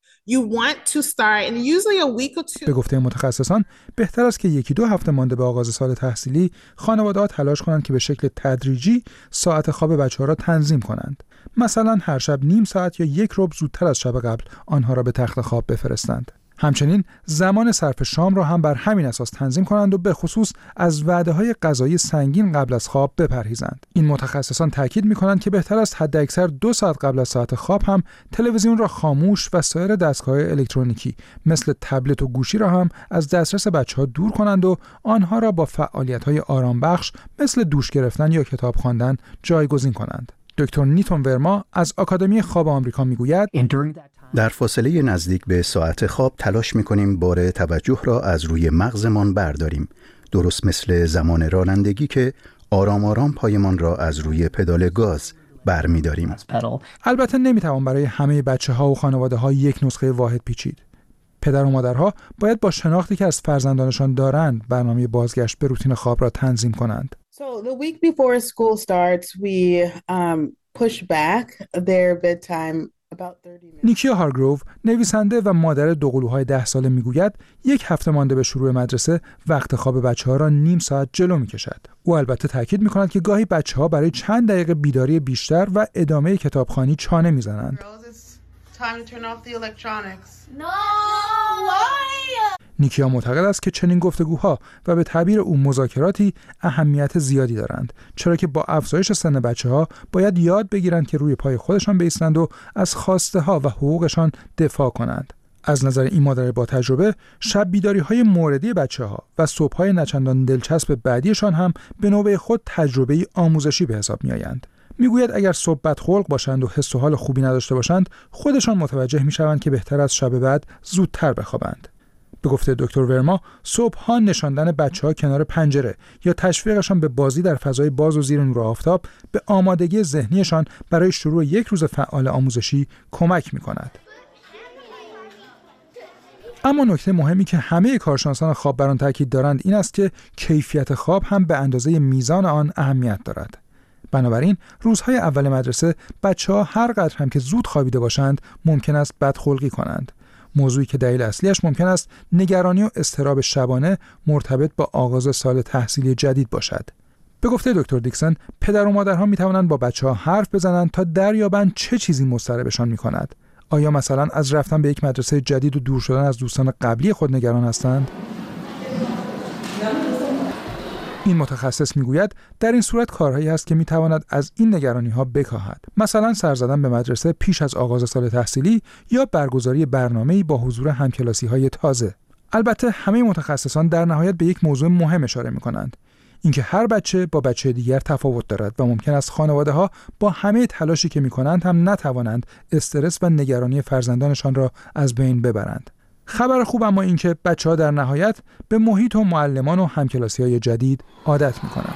به گفته متخصصان بهتر است که 1-2 هفته مانده به آغاز سال تحصیلی خانواده‌ها تلاش کنند که به شکل تدریجی ساعت خواب بچه‌ها را تنظیم کنند. مثلا هر شب نیم ساعت یا 1 ربع زودتر از شب قبل آنها را به تخت خواب بفرستند. همچنین زمان صرف شام را هم بر همین اساس تنظیم کنند و به خصوص از وعده‌های غذایی سنگین قبل از خواب بپرهیزند. این متخصصان تاکید می‌کنند که بهتر است حداکثر 2 ساعت قبل از ساعت خواب هم تلویزیون را خاموش و سایر دستگاه‌های الکترونیکی مثل تبلت و گوشی را هم از دسترس بچه‌ها دور کنند و آنها را با فعالیت‌های آرامبخش مثل دوش گرفتن یا کتاب خواندن جایگزین کنند. دکتر نیتون ورما از آکادمی خواب آمریکا می‌گوید در فاصله نزدیک به ساعت خواب تلاش می‌کنیم بار توجه را از روی مغزمان برداریم، درست مثل زمان رانندگی که آرام آرام پایمان را از روی پدال گاز برمی‌داریم. البته نمی‌توان برای همه بچه‌ها و خانواده‌ها یک نسخه واحد پیچید. پدر و مادرها باید با شناختی که از فرزندانشان دارند برنامه بازگشت به روتین خواب را تنظیم کنند. So the week before school starts, we push back their bedtime. نیکیا هارگروو نویسنده و مادر دوقلوهای 10 ساله میگوید 1 هفته مانده به شروع مدرسه وقت خواب بچه‌ها را نیم ساعت جلو میکشد. او البته تاکید میکند که گاهی بچه‌ها برای چند دقیقه بیداری بیشتر و ادامه کتابخوانی چانه میزنند. نیکیا معتقد است که چنین گفتگوها و به تعبیر او مذاکراتی اهمیت زیادی دارند، چرا که با افزایش سن بچه‌ها باید یاد بگیرند که روی پای خودشان بایستند و از خواسته‌ها و حقوقشان دفاع کنند. از نظر این مادر با تجربه، شب بیداری‌های موردی بچه‌ها و صبح‌های نچندان دلچسب بعدیشان هم به نوبه خود تجربه‌ای آموزشی به حساب می‌آیند. میگوید اگر صبح بدخلق باشند و حس و حال خوبی نداشته باشند، خودشان متوجه می‌شوند که بهتر از شب بعد زودتر بخوابند. به گفته دکتر ورما، صبح‌ها نشاندن بچه‌ها کنار پنجره یا تشویقشان به بازی در فضای باز و زیر نور آفتاب به آمادگی ذهنیشان برای شروع یک روز فعال آموزشی کمک می‌کند. اما نکته مهمی که همه کارشناسان خواب بر آن تاکید دارند این است که کیفیت خواب هم به اندازه میزان آن اهمیت دارد. بنابراین روزهای اول مدرسه بچه‌ها هر قدر هم که زود خوابیده باشند ممکن است بدخلقی کنند. موضوعی که دلیل اصلیش ممکن است نگرانی و اضطراب شبانه مرتبط با آغاز سال تحصیلی جدید باشد. به گفته دکتر دیکسن، پدر و مادرها می توانند با بچه‌ها حرف بزنند تا دریابند چه چیزی مضطربشان می‌کند. آیا مثلا از رفتن به یک مدرسه جدید و دور شدن از دوستان قبلی خود نگران هستند؟ این متخصص میگوید در این صورت کارهایی هست که میتواند از این نگرانی‌ها بکاهد. مثلا سر زدن به مدرسه پیش از آغاز سال تحصیلی یا برگزاری برنامه‌ای با حضور همکلاسی‌های تازه. البته همه متخصصان در نهایت به یک موضوع مهم اشاره می‌کنند. اینکه هر بچه با بچه دیگر تفاوت دارد و ممکن است خانواده‌ها با همه تلاشی که می‌کنند هم نتوانند استرس و نگرانی فرزندانشان را از بین ببرند. خبر خوب اما این که بچه‌ها در نهایت به محیط و معلمان و همکلاسی‌های جدید عادت می‌کنند.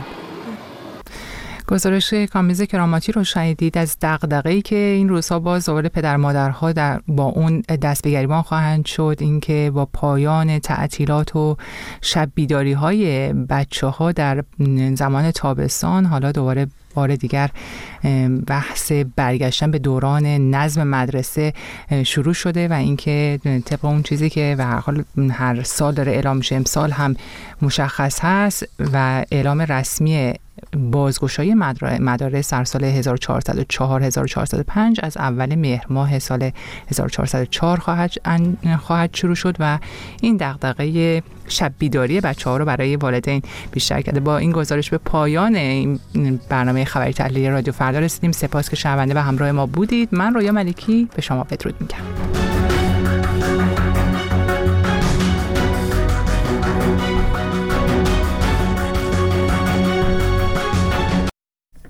گزارش کامیز کراماتی رو شنیدید از دغدغه‌ای که این روزها باز دوباره پدر مادرها با اون دست به گریبان خواهند شد، اینکه با پایان تعطیلات و شب بیداری‌های بچه‌ها در زمان تابستان حالا دوباره بار دیگر بحث برگشتن به دوران نظم مدرسه شروع شده و اینکه طبق اون چیزی که به هر حال هر سال داره اعلام میشه امسال هم مشخص هست و اعلام رسمی بازگشایی مدارس در سال 1404-1405 از اول مهر ماه سال 1404 خواهد شروع شد و این دغدغه شب بیداری بچه‌ها رو برای والدین بیشتر کرده. با این گزارش به پایان این برنامه خبری تحلیلی رادیو فردا رسیدیم. سپاس که شنونده و همراه ما بودید. من رویا ملکی به شما بدرود میگم.